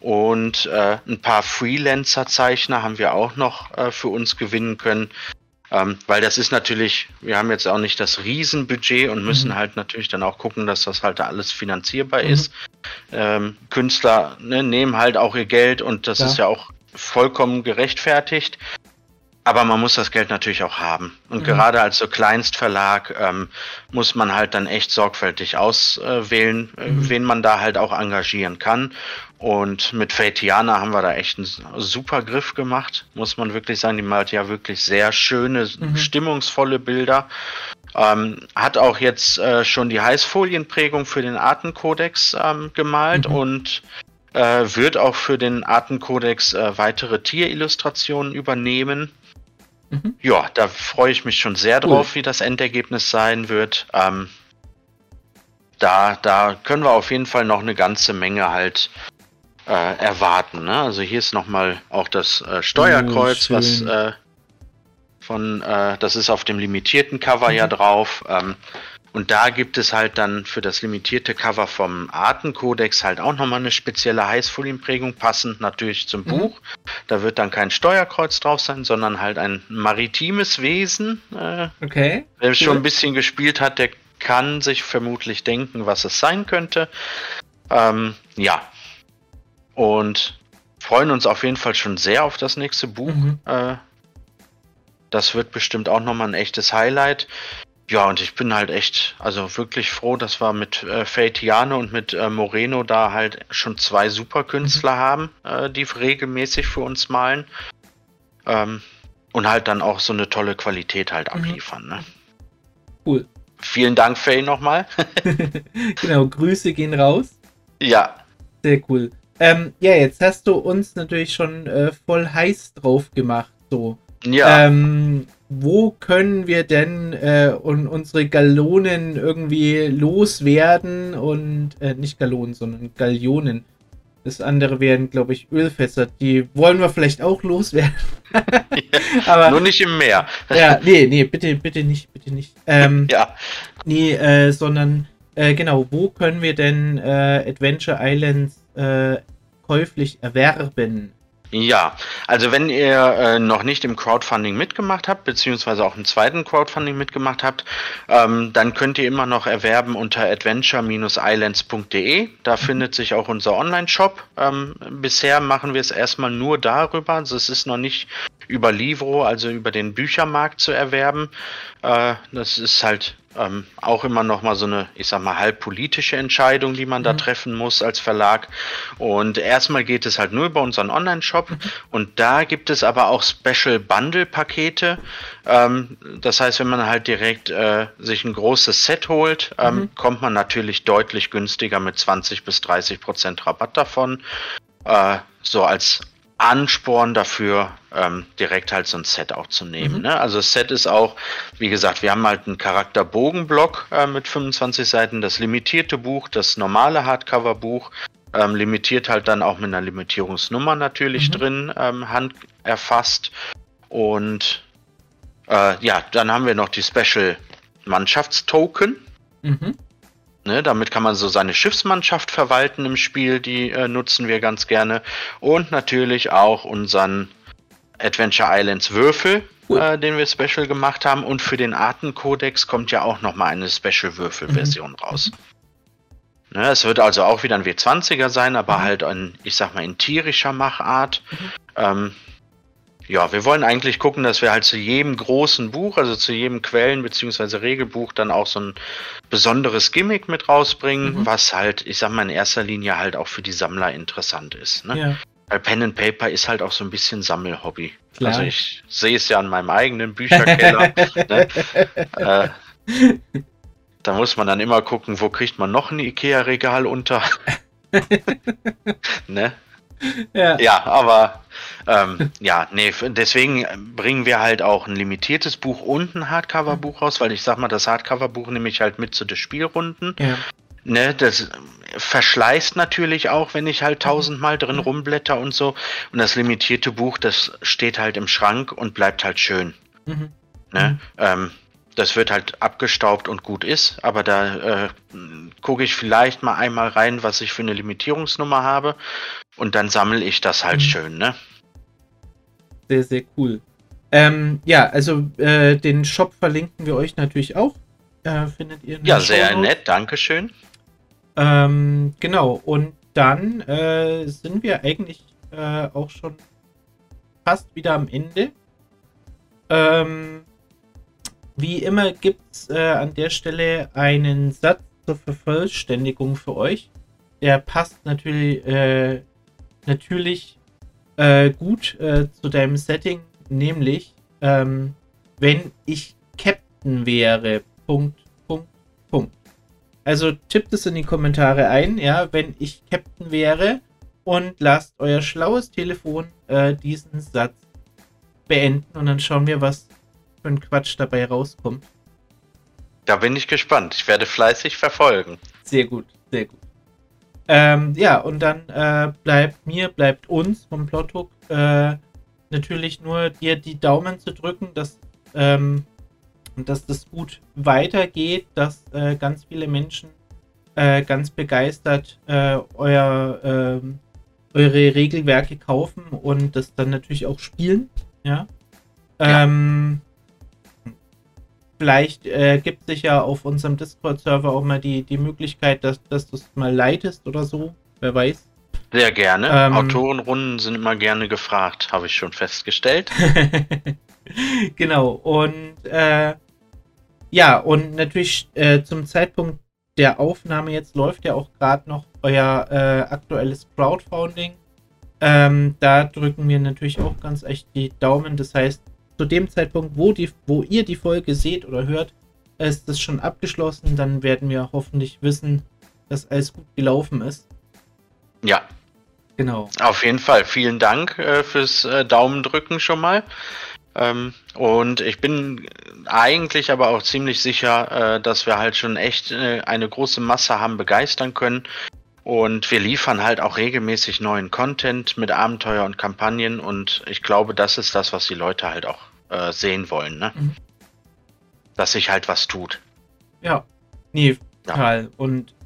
und äh, ein paar Freelancer-Zeichner haben wir auch noch äh, für uns gewinnen können. Ähm, weil das ist natürlich, wir haben jetzt auch nicht das Riesenbudget und müssen Mhm. halt natürlich dann auch gucken, dass das halt alles finanzierbar Mhm. ist. Ähm, Künstler ne, nehmen halt auch ihr Geld und das Ja. ist ja auch vollkommen gerechtfertigt. Aber man muss das Geld natürlich auch haben. Und Mhm. gerade als so Kleinstverlag ähm, muss man halt dann echt sorgfältig auswählen, äh, Mhm. wen man da halt auch engagieren kann. Und mit Fatiana haben wir da echt einen super Griff gemacht, muss man wirklich sagen. Die malt ja wirklich sehr schöne, Mhm. stimmungsvolle Bilder. Ähm, hat auch jetzt äh, schon die Heißfolienprägung für den Artenkodex ähm, gemalt Mhm. und äh, wird auch für den Artenkodex äh, weitere Tierillustrationen übernehmen. Mhm. Ja, da freue ich mich schon sehr Cool. drauf, wie das Endergebnis sein wird. Ähm, da, da können wir auf jeden Fall noch eine ganze Menge halt äh, erwarten. Ne? Also hier ist nochmal auch das äh, Steuerkreuz, Oh, was schön. äh, von, äh, das ist auf dem limitierten Cover Mhm. ja drauf. Ähm, und da gibt es halt dann für das limitierte Cover vom Artenkodex halt auch nochmal eine spezielle Heißfolienprägung, passend natürlich zum Mhm. Buch. Da wird dann kein Steuerkreuz drauf sein, sondern halt ein maritimes Wesen. Äh, Okay. wer Cool. schon ein bisschen gespielt hat, der kann sich vermutlich denken, was es sein könnte. Ähm, ja. Und freuen uns auf jeden Fall schon sehr auf das nächste Buch. Mhm. Äh, das wird bestimmt auch nochmal ein echtes Highlight. Ja, und ich bin halt echt, also wirklich froh, dass wir mit äh, Fatiane und mit äh, Moreno da halt schon zwei super Künstler haben, äh, die regelmäßig für uns malen. Ähm, und halt dann auch so eine tolle Qualität halt Mhm. abliefern. Ne? Cool. Vielen Dank, Faye, nochmal. Genau, Grüße gehen raus. Ja, Sehr cool. Ähm, ja, jetzt hast du uns natürlich schon äh, voll heiß drauf gemacht. So. ja. Ähm, wo können wir denn äh, un unsere Gallonen irgendwie loswerden und äh, nicht Gallonen, sondern Gallionen. Das andere wären, glaube ich, Ölfässer. Die wollen wir vielleicht auch loswerden. Aber Nur nicht im Meer. ja, nee, nee, bitte, bitte nicht, bitte nicht. Ähm, Ja, Nee, äh, sondern äh, genau, wo können wir denn äh, Adventure Islands äh, käuflich erwerben? Ja, also wenn ihr äh, noch nicht im Crowdfunding mitgemacht habt, beziehungsweise auch im zweiten Crowdfunding mitgemacht habt, ähm, dann könnt ihr immer noch erwerben unter adventure Bindestrich islands Punkt de. Da findet sich auch unser Online-Shop. Ähm, bisher machen wir es erstmal nur darüber. Also es ist noch nicht über Livro, also über den Büchermarkt zu erwerben. Äh, das ist halt ähm, auch immer noch mal so eine, ich sag mal, halb politische Entscheidung, die man da Mhm. treffen muss als Verlag. Und erstmal geht es halt nur über unseren Online-Shop. Mhm. Und da gibt es aber auch Special Bundle-Pakete. Ähm, das heißt, wenn man halt direkt äh, sich ein großes Set holt, ähm, Mhm. kommt man natürlich deutlich günstiger mit zwanzig bis dreißig Prozent Rabatt davon. Äh, so als Ansporn dafür, ähm, direkt halt so ein Set auch zu nehmen. Mhm. Ne? Also das Set ist auch, wie gesagt, wir haben halt einen Charakterbogenblock äh, mit fünfundzwanzig Seiten, das limitierte Buch, das normale Hardcover-Buch, ähm, limitiert halt dann auch mit einer Limitierungsnummer natürlich Mhm. drin, ähm, hand erfasst. Und äh, ja, dann haben wir noch die Special Mannschaftstoken. Mhm. Ne, damit kann man so seine Schiffsmannschaft verwalten im Spiel, die äh, nutzen wir ganz gerne. Und natürlich auch unseren Adventure Islands Würfel, Cool. äh, den wir special gemacht haben. Und für den Artenkodex kommt ja auch nochmal eine Special Würfelversion Mhm. raus. Ne, es wird also auch wieder ein W zwanziger sein, aber Mhm. halt in, ich sag mal, in tierischer Machart. Mhm. Ähm, Ja, wir wollen eigentlich gucken, dass wir halt zu jedem großen Buch, also zu jedem Quellen- bzw. Regelbuch dann auch so ein besonderes Gimmick mit rausbringen, Mhm. was halt, ich sag mal, in erster Linie halt auch für die Sammler interessant ist. Ne? Ja, Weil Pen and Paper ist halt auch so ein bisschen Sammelhobby. klar. Also ich sehe es ja an meinem eigenen Bücherkeller. Ne? Äh, da muss man dann immer gucken, wo kriegt man noch ein Ikea-Regal unter. Ne? Ja. Ja, aber ähm, ja, nee, f- deswegen bringen wir halt auch ein limitiertes Buch und ein Hardcover-Buch raus, weil ich sag mal, das Hardcover-Buch nehme ich halt mit zu den Spielrunden. Ja. Ne, das verschleißt natürlich auch, wenn ich halt tausendmal drin Mhm. rumblätter und so. Und das limitierte Buch, das steht halt im Schrank und bleibt halt schön. Mhm. Ne? Ähm, das wird halt abgestaubt und gut ist, aber da äh, gucke ich vielleicht mal einmal rein, was ich für eine Limitierungsnummer habe und dann sammle ich das halt Mhm. schön, ne? Sehr, sehr cool. Ähm, ja, also äh, den Shop verlinken wir euch natürlich auch. Äh, findet ihr in Ja, den sehr Shownotes. nett, Dankeschön. Ähm, genau, und dann äh, sind wir eigentlich äh, auch schon fast wieder am Ende. Ähm, wie immer gibt es äh, an der Stelle einen Satz zur Vervollständigung für euch. Der passt natürlich, äh, natürlich äh, gut äh, zu deinem Setting, nämlich ähm, wenn ich Captain wäre, Punkt, Punkt, Punkt. Also tippt es in die Kommentare ein, ja, wenn ich Captain wäre und lasst euer schlaues Telefon äh, diesen Satz beenden und dann schauen wir, was für ein Quatsch dabei rauskommt. Da bin ich gespannt. Ich werde fleißig verfolgen. Sehr gut, sehr gut. Ähm, ja, und dann äh, bleibt mir, bleibt uns vom Plothook äh, natürlich nur dir die Daumen zu drücken, dass, ähm, dass das gut weitergeht, dass äh, ganz viele Menschen äh, ganz begeistert äh, euer, ähm, eure Regelwerke kaufen und das dann natürlich auch spielen. Ja. Ja. Ähm, Vielleicht äh, gibt sich ja auf unserem Discord-Server auch mal die, die Möglichkeit, dass, dass du es mal leitest oder so. Wer weiß. Sehr gerne. Ähm, Autorenrunden sind immer gerne gefragt, habe ich schon festgestellt. Genau. Und äh, ja, und natürlich äh, zum Zeitpunkt der Aufnahme jetzt läuft ja auch gerade noch euer äh, aktuelles Crowdfunding. Ähm, da drücken wir natürlich auch ganz echt die Daumen. Das heißt, zu dem Zeitpunkt, wo, die, wo ihr die Folge seht oder hört, ist das schon abgeschlossen. Dann werden wir hoffentlich wissen, dass alles gut gelaufen ist. Ja, Genau. auf jeden Fall. Vielen Dank äh, fürs äh, Daumendrücken schon mal. Ähm, und ich bin eigentlich aber auch ziemlich sicher, äh, dass wir halt schon echt äh, eine große Masse haben begeistern können. Und wir liefern halt auch regelmäßig neuen Content mit Abenteuer und Kampagnen. Und ich glaube, das ist das, was die Leute halt auch äh, sehen wollen, ne? Mhm. Dass sich halt was tut. Ja. Nee, Ja. total. Und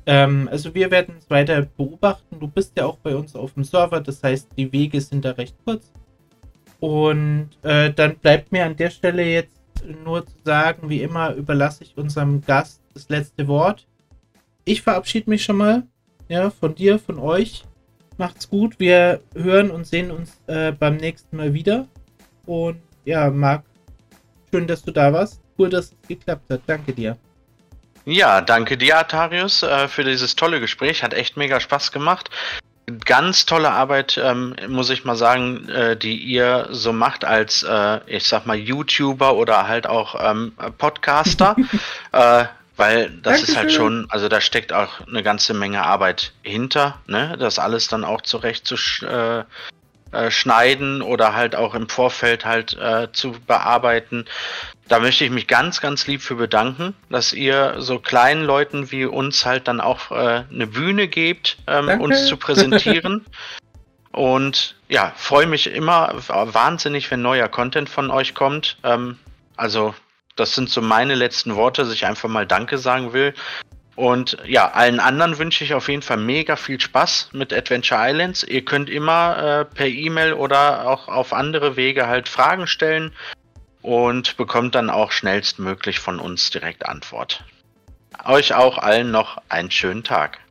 Ähm, also wir werden es weiter beobachten. Du bist ja auch bei uns auf dem Server, das heißt, die Wege sind da recht kurz. Und äh, dann bleibt mir an der Stelle jetzt nur zu sagen, wie immer überlasse ich unserem Gast das letzte Wort. Ich verabschiede mich schon mal, ja, von dir, von euch. Macht's gut. Wir hören und sehen uns äh, beim nächsten Mal wieder. Und ja, Marc, schön, dass du da warst. Cool, dass es geklappt hat. Danke dir. Ja, danke dir, Atarius, äh, für dieses tolle Gespräch. Hat echt mega Spaß gemacht. Ganz tolle Arbeit, ähm, muss ich mal sagen, äh, die ihr so macht als, äh, ich sag mal, YouTuber oder halt auch ähm, Podcaster. äh, Weil das Dankeschön. Ist halt schon, also da steckt auch eine ganze Menge Arbeit hinter, ne? Das alles dann auch zurecht zu sch äh, äh, schneiden oder halt auch im Vorfeld halt äh, zu bearbeiten. Da möchte ich mich ganz, ganz lieb für bedanken, dass ihr so kleinen Leuten wie uns halt dann auch äh, eine Bühne gebt, ähm, uns zu präsentieren. Und ja, freue mich immer wahnsinnig, wenn neuer Content von euch kommt. Ähm, also das sind so meine letzten Worte, dass ich einfach mal Danke sagen will. Und ja, allen anderen wünsche ich auf jeden Fall mega viel Spaß mit Adventure Islands. Ihr könnt immer äh, per E-Mail oder auch auf andere Wege halt Fragen stellen und bekommt dann auch schnellstmöglich von uns direkt Antwort. Euch auch allen noch einen schönen Tag.